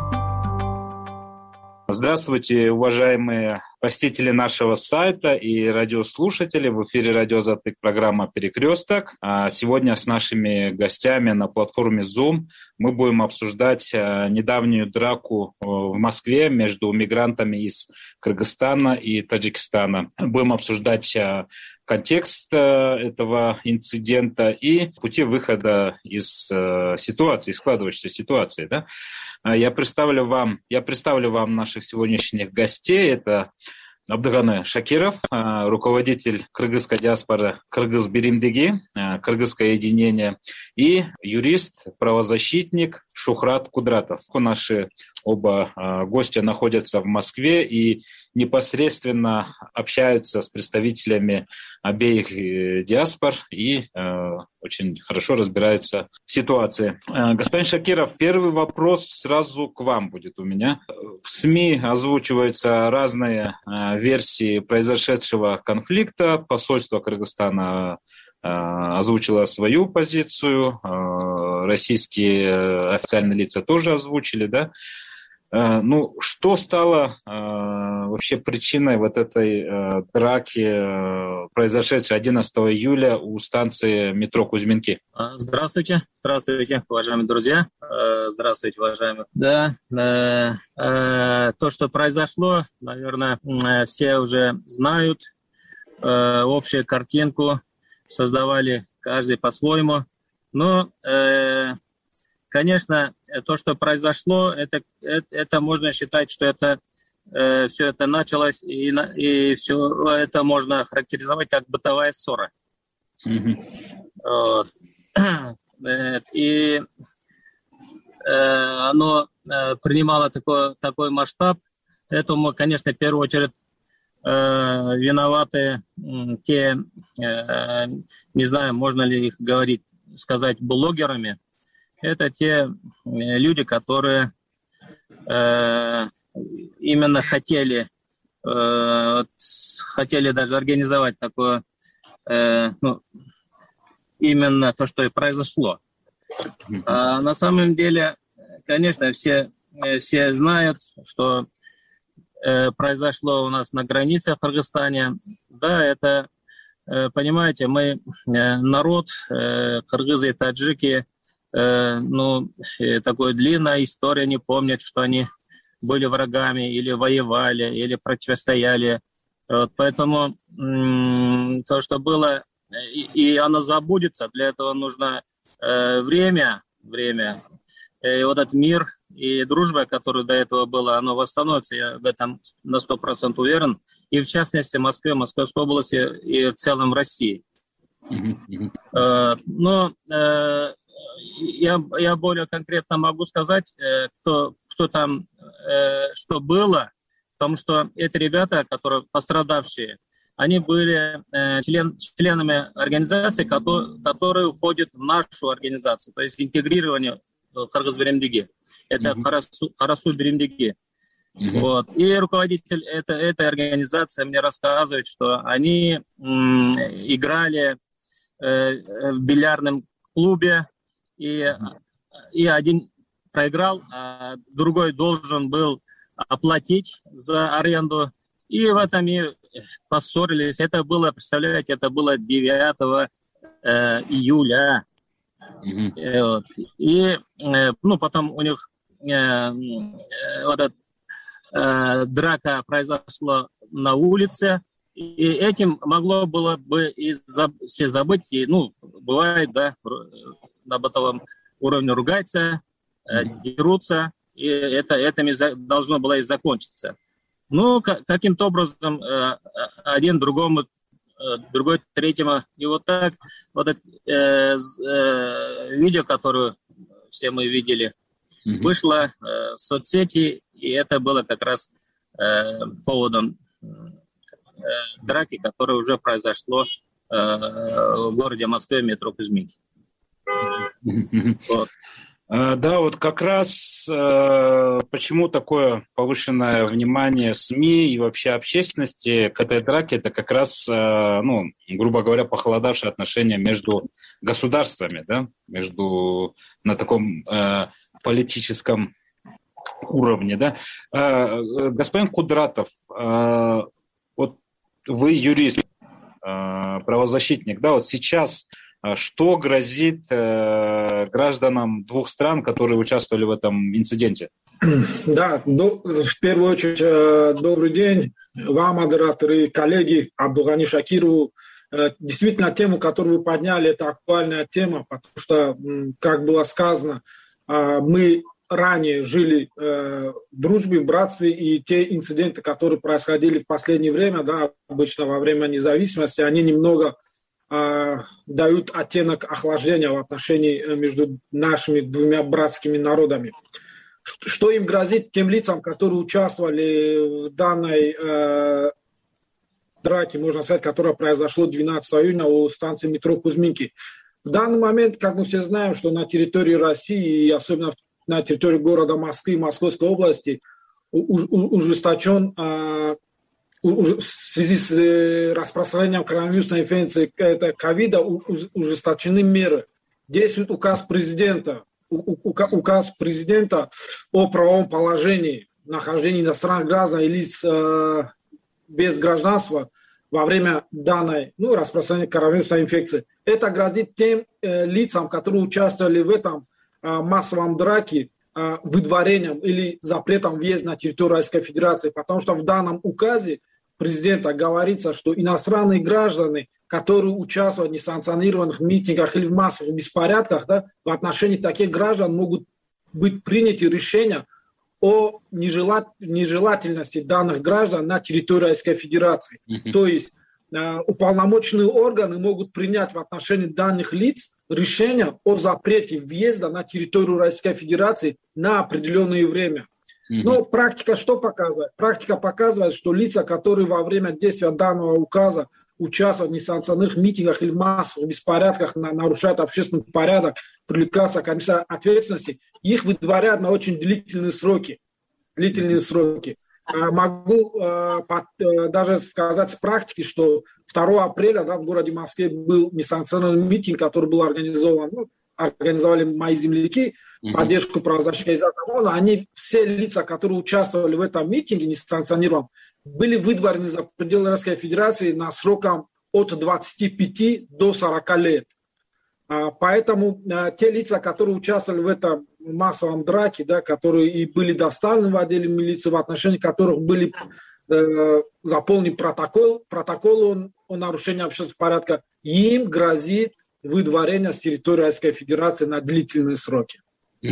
Здравствуйте, уважаемые посетители нашего сайта и радиослушатели. В эфире радио Азаттык, программа «Перекресток». Сегодня с нашими гостями на платформе Zoom мы будем обсуждать недавнюю драку в Москве между мигрантами из Кыргызстана и Таджикистана. Будем обсуждать контекст этого инцидента и пути выхода из ситуации, складывающейся ситуации. Да? Я представлю вам, я представлю вам наших сегодняшних гостей. Это Абдыганы Шакиров, руководитель кыргызской диаспоры Кыргыз Биримдиги, Кыргызское единение, и юрист, правозащитник Шухрат Кудратов. Наши оба гостя находятся в Москве и непосредственно общаются с представителями обеих диаспор и э, очень хорошо разбираются в ситуации. Э, господин Шакиров, первый вопрос сразу к вам будет у меня. В СМИ озвучиваются разные э, версии произошедшего конфликта. Посольство Кыргызстана э, озвучило свою позицию, э, российские официальные лица тоже озвучили, да? Ну, что стало э, вообще причиной вот этой э, драки, э, произошедшей одиннадцатого июля у станции метро Кузьминки? Здравствуйте, здравствуйте, уважаемые друзья, э, здравствуйте, уважаемые. Да, э, э, то, что произошло, наверное, э, все уже знают, э, общую картинку создавали каждый по-своему, но... Э, Конечно, то, что произошло, это, это, это можно считать, что это э, все это началось, и, и все это можно характеризовать как бытовая ссора. Mm-hmm. Вот. И э, оно э, принимало такой, такой масштаб. Этому, конечно, в первую очередь э, виноваты э, те, э, не знаю, можно ли их говорить, сказать блогерами. Это те люди, которые э, именно хотели, э, хотели даже организовать такое, э, ну, именно то, что и произошло. А на самом деле, конечно, все, все знают, что э, произошло у нас на границе в Кыргызстане. Да, это, э, понимаете, мы э, народ, э, кыргызы и таджики, Э, ну, э, такой длинная история, не помнят, что они были врагами или воевали, или противостояли. Вот, поэтому м- то, что было, и, и оно забудется, для этого нужно э, время, время. И вот этот мир и дружба, которая до этого была, оно восстановится, я в этом на сто процентов уверен. И в частности в Москве, Московской области и в целом в России. Mm-hmm. Э, но... Э, Я, я более конкретно могу сказать, кто, кто там, что было, потому что эти ребята, которые пострадавшие, они были э, член, членами организации, которые, которые входят в нашу организацию, то есть интегрирование в Кыргыз Биримдиги. Это mm-hmm. Карасу, Карасу Биримдиги. Mm-hmm. Вот. И руководитель это, этой организации мне рассказывает, что они м, играли э, в бильярдном клубе, и, mm-hmm. и один проиграл, а другой должен был оплатить за аренду. И в этом и поссорились. Это было, представляете, это было девятого э, июля. Mm-hmm. И, вот. и э, ну, потом у них э, э, вот эта э, драка произошла на улице. И этим могло было бы и заб- все забыть. И, ну, бывает, да, на бытовом уровне ругаются, э, дерутся. И это, этим должно было и закончиться. Ну, каким-то образом один другому, другой третьему. И вот так вот это э, э, видео, которое все мы видели, mm-hmm. вышло э, в соцсети, и это было как раз э, поводом э, драки, которая уже произошло э, в городе Москве, метро Кузьминки. Mm-hmm. Вот. Да, вот как раз э, почему такое повышенное внимание СМИ и вообще общественности к этой драке, это как раз, э, ну, грубо говоря, похолодавшие отношения между государствами, да, между на таком э, политическом уровне, да. Э, господин Кудратов, э, вот вы юрист, э, правозащитник, да, вот сейчас что грозит э, гражданам двух стран, которые участвовали в этом инциденте? Да, до, в первую очередь, э, добрый день вам, модераторы, коллеги, Абдулгани Шакирову. Э, действительно, тему, которую вы подняли, это актуальная тема, потому что, как было сказано, э, мы ранее жили э, в дружбе, в братстве, и те инциденты, которые происходили в последнее время, да, обычно во время независимости, они немного дают оттенок охлаждения в отношении между нашими двумя братскими народами. Что им грозит тем лицам, которые участвовали в данной э, драке, можно сказать, которая произошла двенадцатого июня у станции метро Кузьминки? В данный момент, как мы все знаем, что на территории России, и особенно на территории города Москвы и Московской области, ужесточен э, в связи с распространением коронавирусной инфекции ковида ужесточены меры. Действует указ президента, указ президента о правовом положении нахождения иностранных граждан и лиц э, без гражданства во время данной, ну, распространения коронавирусной инфекции. Это грозит тем э, лицам, которые участвовали в этом э, массовом драке, э, выдворением или запретом въезда на территорию Российской Федерации, потому что в данном указе президента говорится, что иностранные граждане, которые участвуют в несанкционированных митингах или в массовых беспорядках, да, в отношении таких граждан могут быть приняты решения о нежелат... нежелательности данных граждан на территории Российской Федерации. Mm-hmm. То есть э, уполномоченные органы могут принять в отношении данных лиц решение о запрете въезда на территорию Российской Федерации на определенное время. Но практика что показывает? Практика показывает, что лица, которые во время действия данного указа участвуют в несанкционированных митингах или массовых беспорядках, нарушают общественный порядок, привлекаются к комиссии ответственности, их выдворяют на очень длительные сроки. Длительные сроки. Могу даже сказать с практики, что второго апреля, да, в городе Москве был несанкционированный митинг, который был организован, ну, организовали мои земляки, mm-hmm. поддержку правозащитника из ОМОНа. Они, все лица, которые участвовали в этом митинге несанкционированном, были выдворены за пределы Российской Федерации на сроком от двадцати пяти до сорока лет. Поэтому те лица, которые участвовали в этом массовом драке, да, которые и были доставлены в отделе милиции, в отношении которых были э, заполнен протокол, протокол о, о нарушении общественного порядка, им грозит выдворение с территории Российской Федерации на длительные сроки.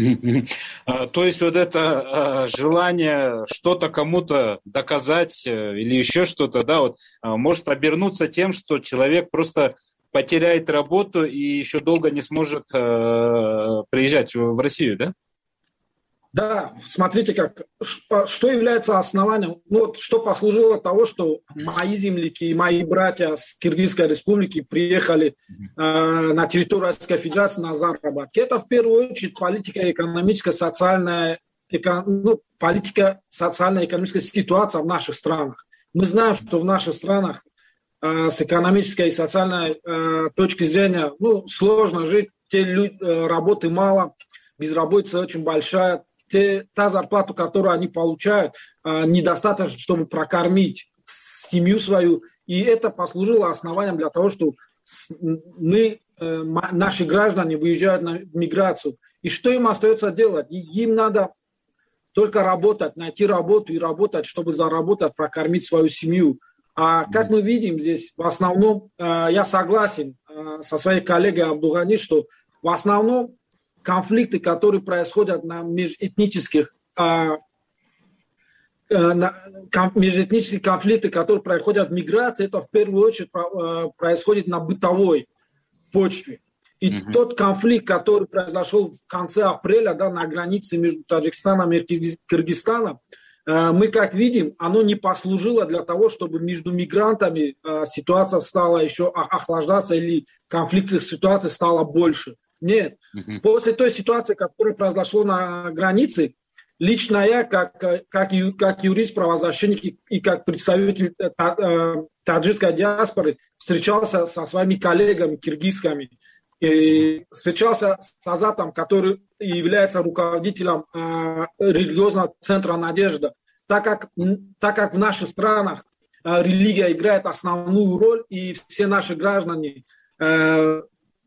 То есть вот это желание что-то кому-то доказать или еще что-то, да, вот, может обернуться тем, что человек просто потеряет работу и еще долго не сможет приезжать в Россию, да? Да, смотрите, как, что является основанием, ну, вот, что послужило того, что мои земляки и мои братья с Киргизской республики приехали э, на территорию Российской Федерации на заработки. Это в первую очередь политика экономическая, социальная, эко, ну, политика социально-экономическая ситуация в наших странах. Мы знаем, что в наших странах э, с экономической и социальной э, точки зрения ну, сложно жить, те люди, э, работы мало, безработица очень большая. Те, та зарплату, которую они получают, э, недостаточно, чтобы прокормить семью свою. И это послужило основанием для того, что мы, э, наши граждане выезжают на миграцию. И что им остается делать? Им надо только работать, найти работу и работать, чтобы заработать, прокормить свою семью. А как мы видим здесь, в основном, э, я согласен э, со своей коллегой Абдугани, что в основном конфликты, которые происходят на межэтнических, а, на, кон, межэтнические конфликты, которые происходят в миграции, это в первую очередь а, происходит на бытовой почве. И mm-hmm. тот конфликт, который произошел в конце апреля да, на границе между Таджикистаном и Кыргызстаном, а, мы, как видим, оно не послужило для того, чтобы между мигрантами а, ситуация стала еще охлаждаться или конфликтных ситуаций стало больше. Нет. Uh-huh. После той ситуации, которая произошла на границе, лично я, как, как, как юрист, правозащитник и как представитель таджикской диаспоры, встречался со своими коллегами киргизскими. И встречался с Азатом, который является руководителем э, религиозного центра «Надежда». Так как, так как в наших странах э, религия играет основную роль, и все наши граждане э,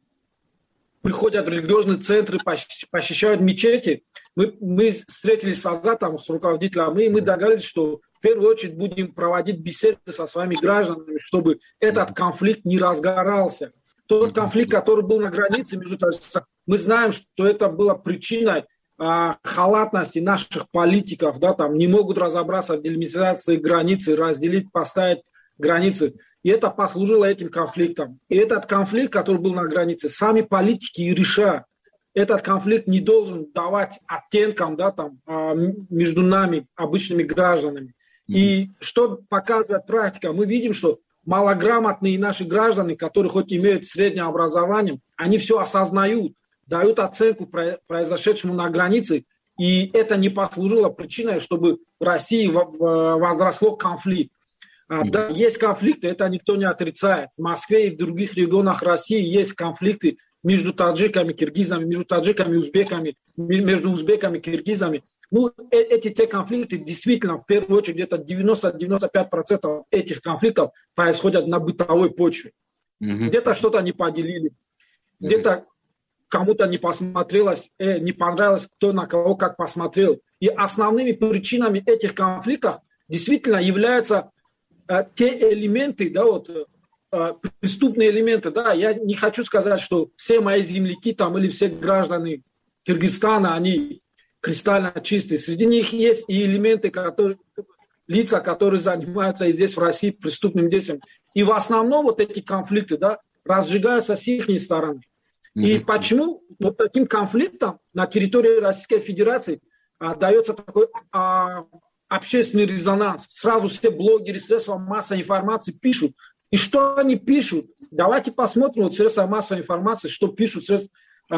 приходят в религиозные центры, посещают мечети. Мы, мы встретились с Азатом, с руководителем, и мы договорились, что в первую очередь будем проводить беседы со своими гражданами, чтобы этот конфликт не разгорался. Тот конфликт, который был на границе между Таджикистаном, мы знаем, что это была причиной а, халатности наших политиков, да, там не могут разобраться в делимитации границы, разделить, поставить границы. И это послужило этим конфликтом. И этот конфликт, который был на границе, сами политики и решают. Этот конфликт не должен давать оттенкам да, там, между нами, обычными гражданами. Mm-hmm. И что показывает практика? Мы видим, что малограмотные наши граждане, которые хоть имеют среднее образование, они все осознают, дают оценку произошедшему на границе. И это не послужило причиной, чтобы в России возросло конфликт. Да, есть конфликты, это никто не отрицает. В Москве и в других регионах России есть конфликты между таджиками, киргизами, между таджиками и узбеками, между узбеками и киргизами. Ну, эти те конфликты действительно, в первую очередь, где-то девяносто-девяносто пять процентов этих конфликтов происходят на бытовой почве. Mm-hmm. Где-то что-то не поделили, mm-hmm. где-то кому-то не посмотрелось, э, не понравилось, кто на кого как посмотрел. И основными причинами этих конфликтов действительно являются те элементы, да, вот, преступные элементы, да, я не хочу сказать, что все мои земляки там или все граждане Кыргызстана, они кристально чистые. Среди них есть и элементы, которые, лица, которые занимаются и здесь в России преступным действием. И в основном вот эти конфликты, да, разжигаются с их стороны. Mm-hmm. И почему вот таким конфликтам на территории Российской Федерации а, дается такой... А, общественный резонанс. Сразу все блогеры, средства массовой информации пишут. И что они пишут? Давайте посмотрим вот средства массовой информации, что пишут. Средства.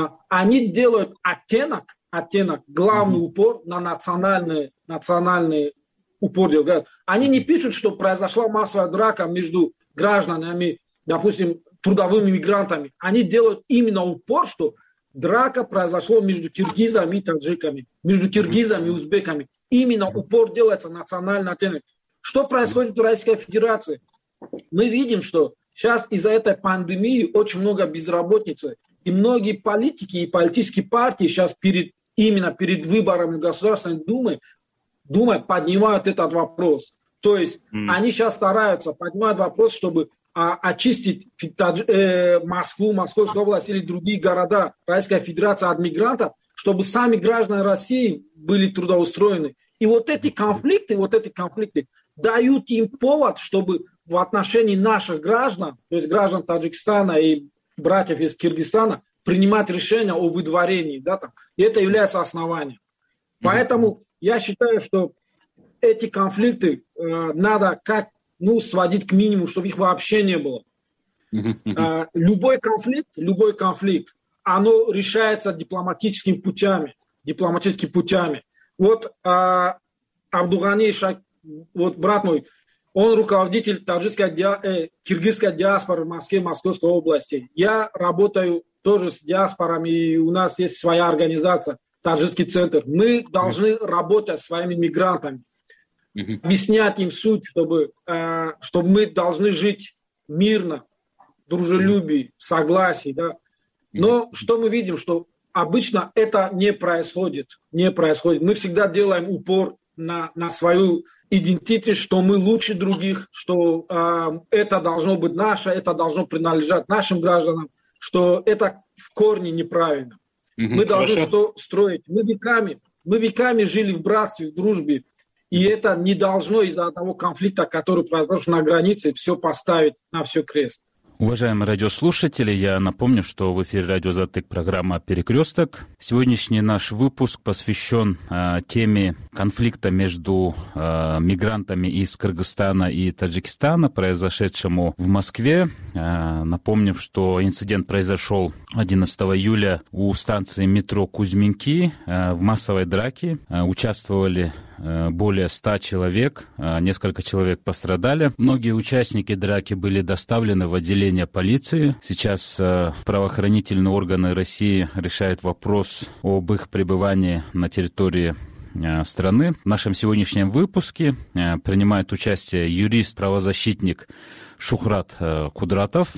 Они делают оттенок, оттенок, главный mm-hmm. упор на национальный, национальный упор делают. Они не пишут, что произошла массовая драка между гражданами, допустим, трудовыми мигрантами. Они делают именно упор, что драка произошла между киргизами и таджиками, между киргизами и узбеками. Именно упор делается на национальный оттенок. Что происходит в Российской Федерации? Мы видим, что сейчас из-за этой пандемии очень много безработицы. И многие политики и политические партии сейчас перед, именно перед выборами Государственной Думы, Думы поднимают этот вопрос. То есть mm. они сейчас стараются поднимать вопрос, чтобы а, очистить э, Москву, Московскую область или другие города Российской Федерации от мигрантов, чтобы сами граждане России были трудоустроены. И вот эти конфликты, вот эти конфликты дают им повод, чтобы в отношении наших граждан, то есть граждан Таджикистана и братьев из Кыргызстана, принимать решения о выдворении. Да, там. И это является основанием. Поэтому я считаю, что эти конфликты э, надо как ну, сводить к минимуму, чтобы их вообще не было. Э, любой конфликт, любой конфликт, оно решается дипломатическими путями. Дипломатическими путями. Вот э, Абдугани Шак, вот брат мой, он руководитель таджикской, диа, э, киргизской диаспоры в Москве, Московской области. Я работаю тоже с диаспорами, и у нас есть своя организация, Таджикский центр. Мы должны работать с своими мигрантами, объяснять им суть, чтобы, э, чтобы мы должны жить мирно, в дружелюбии, в согласии. Да? Но что мы видим, что обычно это не происходит. Не происходит. Мы всегда делаем упор на, на свою идентичность, что мы лучше других, что э, это должно быть наше, это должно принадлежать нашим гражданам, что это в корне неправильно. Mm-hmm. Мы должны что строить. Мы веками, мы веками жили в братстве, в дружбе, и это не должно из-за того конфликта, который произошел на границе, все поставить на все крест. Уважаемые радиослушатели, я напомню, что в эфире радио «Азаттык» программа «Перекресток». Сегодняшний наш выпуск посвящен э, теме конфликта между э, мигрантами из Кыргызстана и Таджикистана, произошедшему в Москве. Э, напомню, что инцидент произошел одиннадцатого июля у станции метро Кузьминки. Э, в массовой драке э, участвовали более ста человек, несколько человек пострадали. Многие участники драки были доставлены в отделение полиции. Сейчас правоохранительные органы России решают вопрос об их пребывании на территории страны. В нашем сегодняшнем выпуске принимает участие юрист-правозащитник Шухрат Кудратов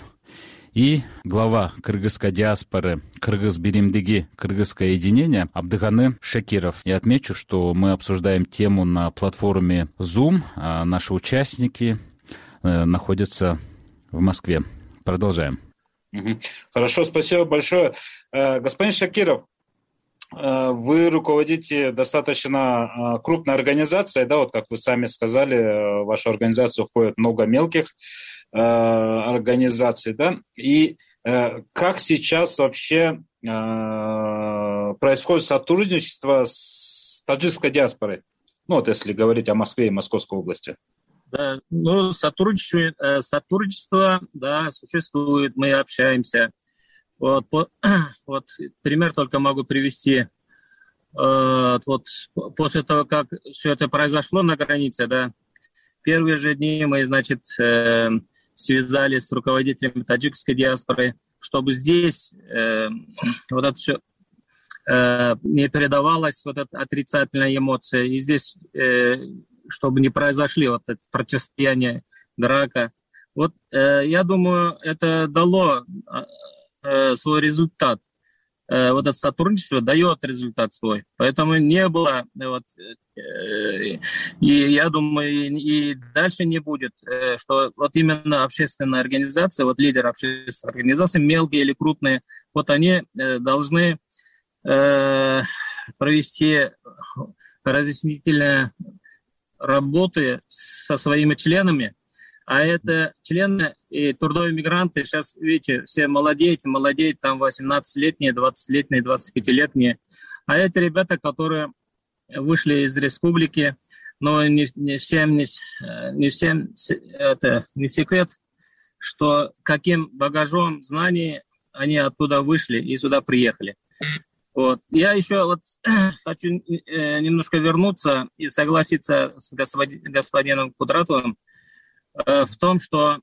и глава кыргызской диаспоры Кыргыз Биримдиги, Кыргызское единение Абдыганы Шакиров. Я отмечу, что мы обсуждаем тему на платформе Zoom, а наши участники э, находятся в Москве. Продолжаем. Хорошо, спасибо большое. Господин Шакиров, вы руководите достаточно крупной организацией, да, вот как вы сами сказали, в вашу организацию входит много мелких э, организаций, да, и э, как сейчас вообще э, происходит сотрудничество с таджикской диаспорой, ну вот если говорить о Москве и Московской области? Да, ну, сотрудничество, сотрудничество, да, существует, мы общаемся. Вот, по, вот пример только могу привести. Э, вот после того, как все это произошло на границе, да, первые же дни мы, значит, э, связались с руководителями таджикской диаспоры, чтобы здесь э, вот это все э, не передавалось, вот эта отрицательная эмоция, и здесь, э, чтобы не произошли вот это противостояние, драка. Вот э, я думаю, это дало свой результат. Вот это сотрудничество дает результат свой. Поэтому не было, вот, и я думаю, и, и дальше не будет, что вот именно общественная организация, вот лидеры общественной организации, мелкие или крупные, вот они должны провести разъяснительные работы со своими членами. А это члены и трудовые мигранты, сейчас, видите, все молодеют, молодеют, там восемнадцатилетние, двадцатилетние, двадцатипятилетние. А это ребята, которые вышли из республики, но не, не всем, не, не всем это не секрет, что каким багажом знаний они оттуда вышли и сюда приехали. Вот. Я еще вот хочу немножко вернуться и согласиться с господином Кудратовым в том, что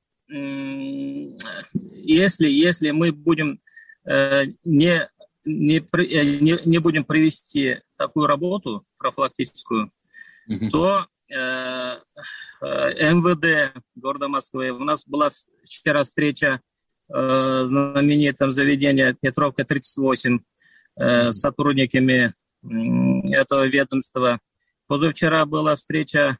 если, если мы будем не, не, не, не будем провести такую работу профилактическую, mm-hmm. то э, эм вэ дэ города Москвы, у нас была вчера встреча э, в знаменитом заведении Петровка тридцать восемь э, с сотрудниками э, этого ведомства. Позавчера была встреча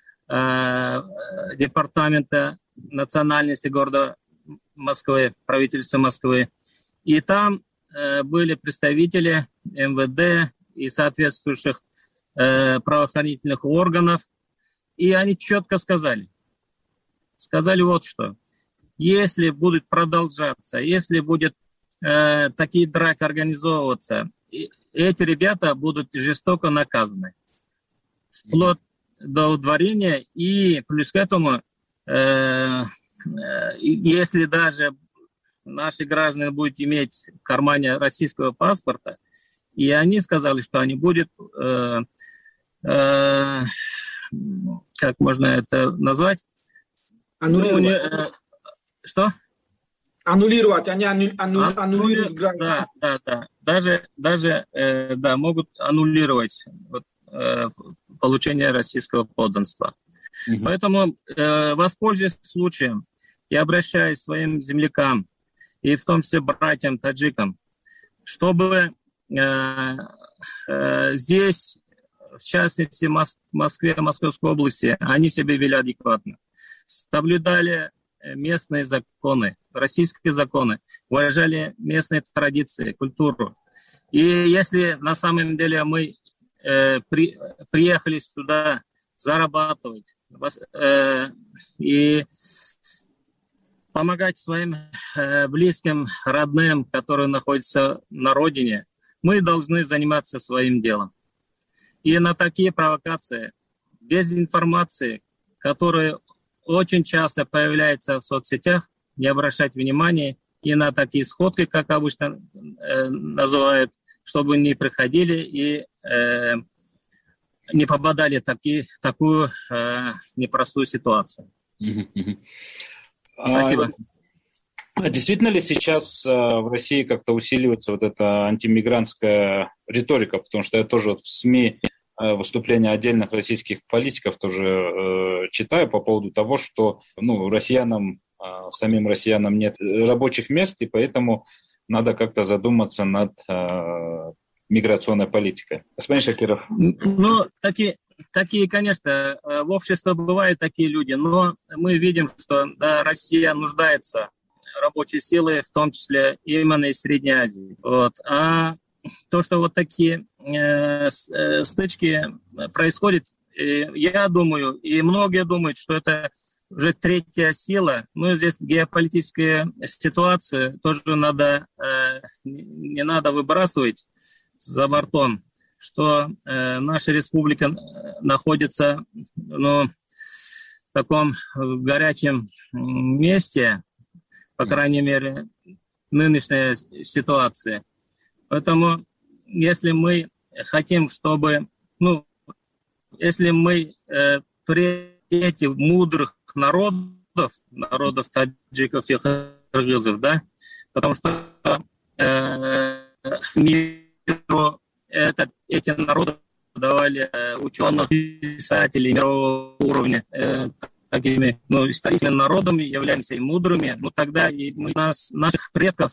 департамента национальности города Москвы, правительства Москвы. И там э, были представители эм вэ дэ и соответствующих э, правоохранительных органов. И они четко сказали, сказали вот что. Если будет продолжаться, если будет э, такие драки организовываться, и, эти ребята будут жестоко наказаны. Вплоть до удворения. И плюс к этому, э, если даже наши граждане будут иметь в кармане российского паспорта, и они сказали, что они будут, э, э, как можно это назвать? Аннулировать. Ну, не, э, что? Аннулировать, они анну, анну, аннулируют граждан. Да, да, да. Даже, даже э, да, могут аннулировать вот, э, получение российского подданства. Mm-hmm. Поэтому, э, воспользуясь случаем, я обращаюсь к своим землякам, и в том числе братьям таджикам, чтобы э, э, здесь, в частности, в Мос- Москве, Московской области, они себя вели адекватно, соблюдали местные законы, российские законы, уважали местные традиции, культуру. И если на самом деле мы э, при, приехали сюда зарабатывать э, и помогать своим э, близким, родным, которые находятся на родине, мы должны заниматься своим делом. И на такие провокации, дезинформации, которые очень часто появляются в соцсетях, не обращать внимания и на такие сходки, как обычно э, называют, чтобы не приходили и э, не попадали в таки, такую э, непростую ситуацию. Спасибо. А действительно ли сейчас в России как-то усиливается вот эта антимигрантская риторика? Потому что я тоже вот в СМИ выступления отдельных российских политиков тоже э, читаю по поводу того, что ну, россиянам, э, самим россиянам нет рабочих мест, и поэтому надо как-то задуматься над э, миграционной политикой. Господин Шакиров. Ну, такие, такие, конечно, в обществе бывают такие люди, но мы видим, что да, Россия нуждается в рабочей силе, в том числе именно из Средней Азии. Вот. А то, что вот такие э, стычки происходят, э, я думаю, и многие думают, что это уже третья сила. Ну, здесь геополитическая ситуация тоже надо, э, не надо выбрасывать за бортом, что э, наша республика находится ну, в таком горячем месте, по крайней мере, нынешняя ситуация. Поэтому, если мы хотим, чтобы, ну, если мы э, при этих мудрых народов, народов таджиков и кыргызов, да, потому что э, в миру это, эти народы давали э, ученых, писателей мирового уровня, э, такими, ну, историческими народами, являемся и мудрыми, ну, тогда и мы, нас, наших предков.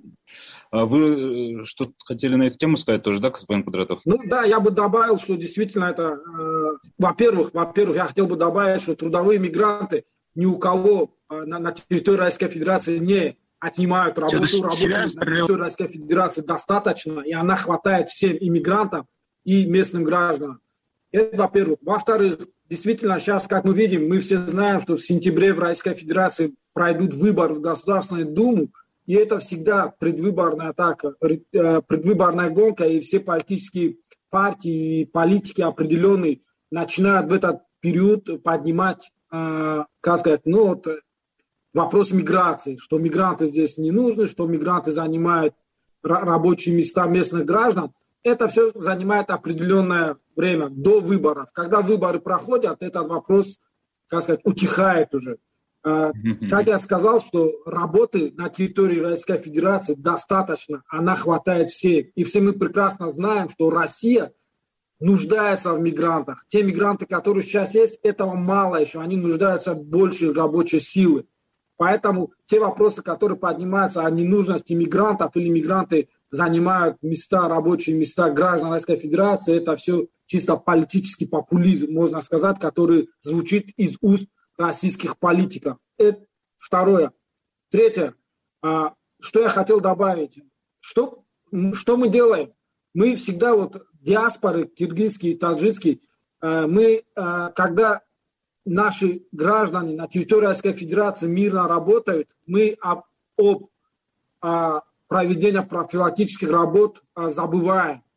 Вы что-то хотели на эту тему сказать тоже, да, господин Кудратов? Ну да, я бы добавил, что действительно это, э, во-первых, во-первых, я хотел бы добавить, что трудовые мигранты ни у кого э, на, на территории Российской Федерации не отнимают работу, работу на территории Российской Федерации достаточно, и она хватает всем иммигрантам и местным гражданам. Это во-первых. Во-вторых, действительно, сейчас, как мы видим, мы все знаем, что в сентябре в Российской Федерации пройдут выборы в Государственную Думу, и это всегда предвыборная атака, предвыборная гонка, и все политические партии и политики определенные начинают в этот период поднимать, как сказать, ну вот, вопрос миграции, что мигранты здесь не нужны, что мигранты занимают рабочие места местных граждан. Это все занимает определенное время до выборов. Когда выборы проходят, этот вопрос, как сказать, утихает уже. Как я сказал, что работы на территории Российской Федерации достаточно, она хватает всем. И все мы прекрасно знаем, что Россия нуждается в мигрантах. Те мигранты, которые сейчас есть, этого мало еще, они нуждаются в большей рабочей силы. Поэтому те вопросы, которые поднимаются о ненужности мигрантов или мигранты занимают места, рабочие места граждан Российской Федерации, это все чисто политический популизм, можно сказать, который звучит из уст российских политиков. Это второе. Третье. Что я хотел добавить. Что, что мы делаем? Мы всегда, вот диаспоры киргизские, таджикские, мы, когда наши граждане на территории Российской Федерации мирно работают, мы об, об проведении профилактических работ забываем.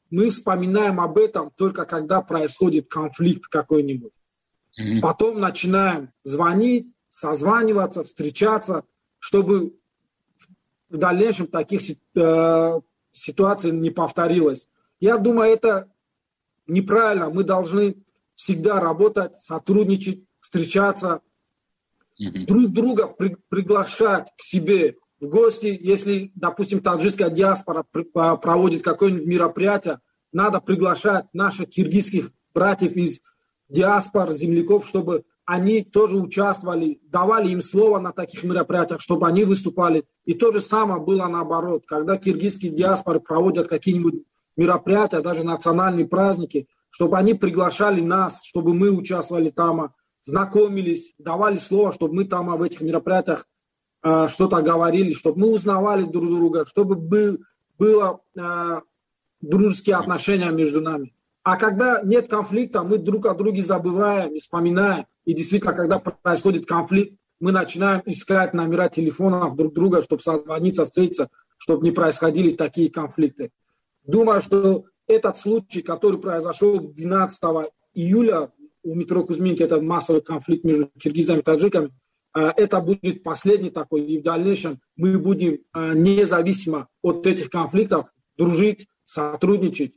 мы вспоминаем об этом только когда происходит конфликт какой-нибудь. Mm-hmm. Потом начинаем звонить, созваниваться, встречаться, чтобы в дальнейшем таких э, ситуаций не повторилось. Я думаю, это неправильно. Мы должны всегда работать, сотрудничать, встречаться, mm-hmm. друг друга при, приглашать к себе в гости. Если, допустим, таджикская диаспора проводит какое-нибудь мероприятие, надо приглашать наших киргизских братьев из диаспор, земляков, чтобы они тоже участвовали, давали им слово на таких мероприятиях, чтобы они выступали. И то же самое было наоборот. Когда киргизские диаспоры проводят какие-нибудь мероприятия, даже национальные праздники, чтобы они приглашали нас, чтобы мы участвовали там, знакомились, давали слово, чтобы мы там в этих мероприятиях э, что-то говорили, чтобы мы узнавали друг друга, чтобы был, было э, дружеские отношения между нами. А когда нет конфликта, мы друг о друге забываем и вспоминаем. И действительно, когда происходит конфликт, мы начинаем искать номера телефонов друг друга, чтобы созвониться, встретиться, чтобы не происходили такие конфликты. Думаю, что этот случай, который произошел двенадцатого июля у метро Кузьминки, это массовый конфликт между киргизами и таджиками, это будет последний такой. И в дальнейшем мы будем независимо от этих конфликтов дружить, сотрудничать,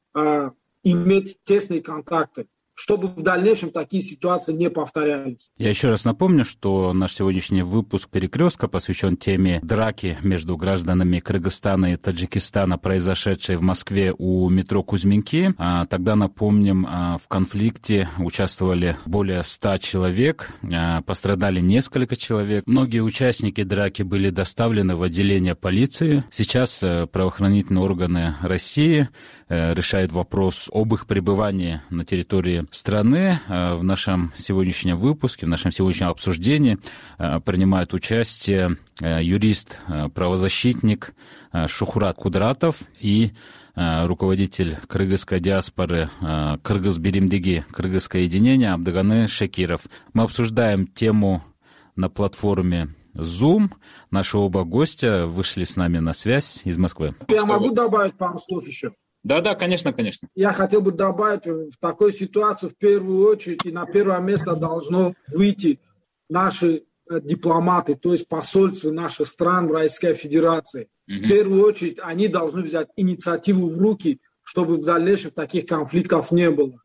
иметь тесные контакты, чтобы в дальнейшем такие ситуации не повторялись. Я еще раз напомню, что наш сегодняшний выпуск «Перекрестка» посвящен теме драки между гражданами Кыргызстана и Таджикистана, произошедшей в Москве у метро Кузьминки. А, тогда, напомним, а, в конфликте участвовали более ста человек, а, пострадали несколько человек. Многие участники драки были доставлены в отделение полиции. Сейчас а, правоохранительные органы России а, решают вопрос об их пребывании на территории страны. В нашем сегодняшнем выпуске, в нашем сегодняшнем обсуждении принимают участие юрист, правозащитник Шухурат Кудратов и руководитель кыргызской диаспоры Кыргыз Биримдиги, Кыргызское единение Абдыганы Шакиров. Мы обсуждаем тему на платформе Zoom. Наши оба гостя вышли с нами на связь из Москвы. Я могу добавить пару слов еще? Да, да, конечно, конечно. Я хотел бы добавить, в такой ситуации в первую очередь и на первое место должно выйти наши дипломаты, то есть посольства наших стран в Российской Федерации. Mm-hmm. В первую очередь они должны взять инициативу в руки, чтобы в дальнейшем таких конфликтов не было.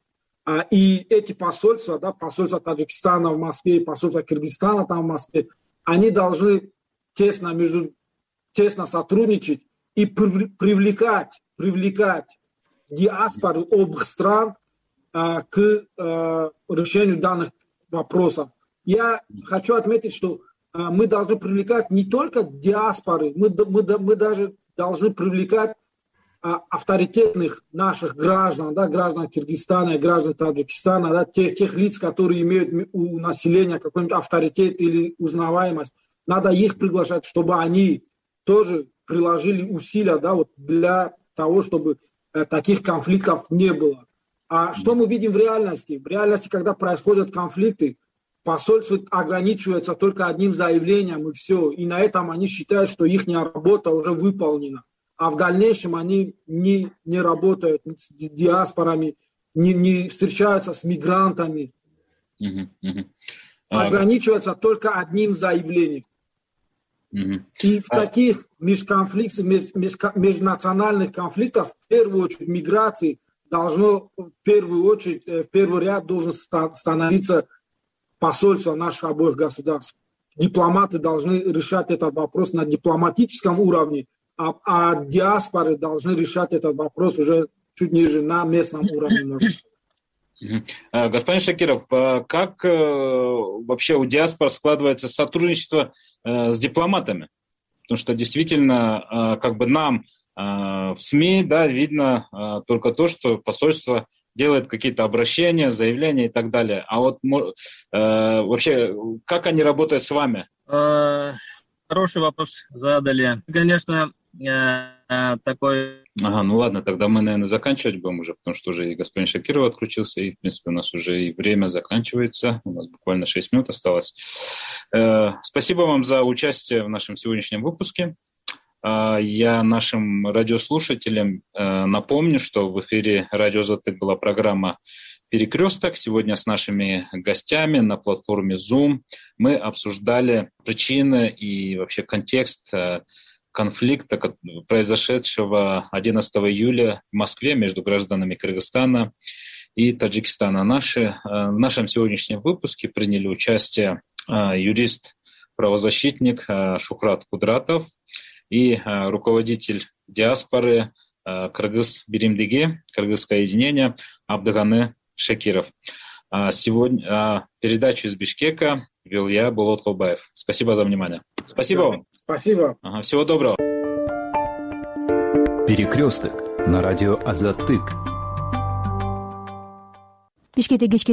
И эти посольства, да, посольство Таджикистана в Москве, посольство Кыргызстана там в Москве, они должны тесно, между, тесно сотрудничать и привлекать привлекать диаспору обоих стран а, к а, решению данных вопросов. Я хочу отметить, что а, мы должны привлекать не только диаспоры, мы, мы, мы даже должны привлекать а, авторитетных наших граждан, да, граждан Киргизстана и граждан Таджикистана, да, тех, тех лиц, которые имеют у населения какой-нибудь авторитет или узнаваемость. Надо их приглашать, чтобы они тоже приложили усилия, да, вот для того, чтобы э, таких конфликтов не было. А что мы видим в реальности? В реальности, когда происходят конфликты, посольство ограничивается только одним заявлением, и все. И на этом они считают, что их работа уже выполнена. А в дальнейшем они не, не работают с диаспорами, не, не встречаются с мигрантами. Uh-huh, uh-huh. Ограничиваются uh-huh. только одним заявлением. Mm-hmm. И в а... таких межконфликтах, меж, меж, межнациональных конфликтах, в первую очередь, миграции должно, в первую очередь, в первый ряд должен становиться посольство наших обоих государств. Дипломаты должны решать этот вопрос на дипломатическом уровне, а, а диаспоры должны решать этот вопрос уже чуть ниже, на местном уровне. Господин Шакиров, как вообще у диаспор складывается сотрудничество с дипломатами? Потому что действительно, как бы нам в СМИ, да, видно только то, что посольство делает какие-то обращения, заявления и так далее. А вот вообще, как они работают с вами? Хороший вопрос задали. Конечно, такой... Ага, ну ладно, тогда мы, наверное, заканчивать будем уже, потому что уже и господин Шакиров отключился, и, в принципе, у нас уже и время заканчивается. У нас буквально шесть минут осталось. Э, спасибо вам за участие в нашем сегодняшнем выпуске. Я нашим радиослушателям напомню, что в эфире «Радио Азаттык» была программа «Перекресток». Сегодня с нашими гостями на платформе Zoom мы обсуждали причины и вообще контекст конфликта, произошедшего одиннадцатого июля в Москве между гражданами Кыргызстана и Таджикистана. Наши, в нашем сегодняшнем выпуске приняли участие юрист-правозащитник Шухрат Кудратов и руководитель диаспоры Кыргыз Биримдиги, Кыргызское единение Абдыганы Шакиров. Сегодня передачу из Бишкека вел я, Болот Колбаев. Спасибо за внимание. Спасибо вам. Спасибо. Ага, всего доброго. Перекресток на радио Азаттык. Бишкекте кечки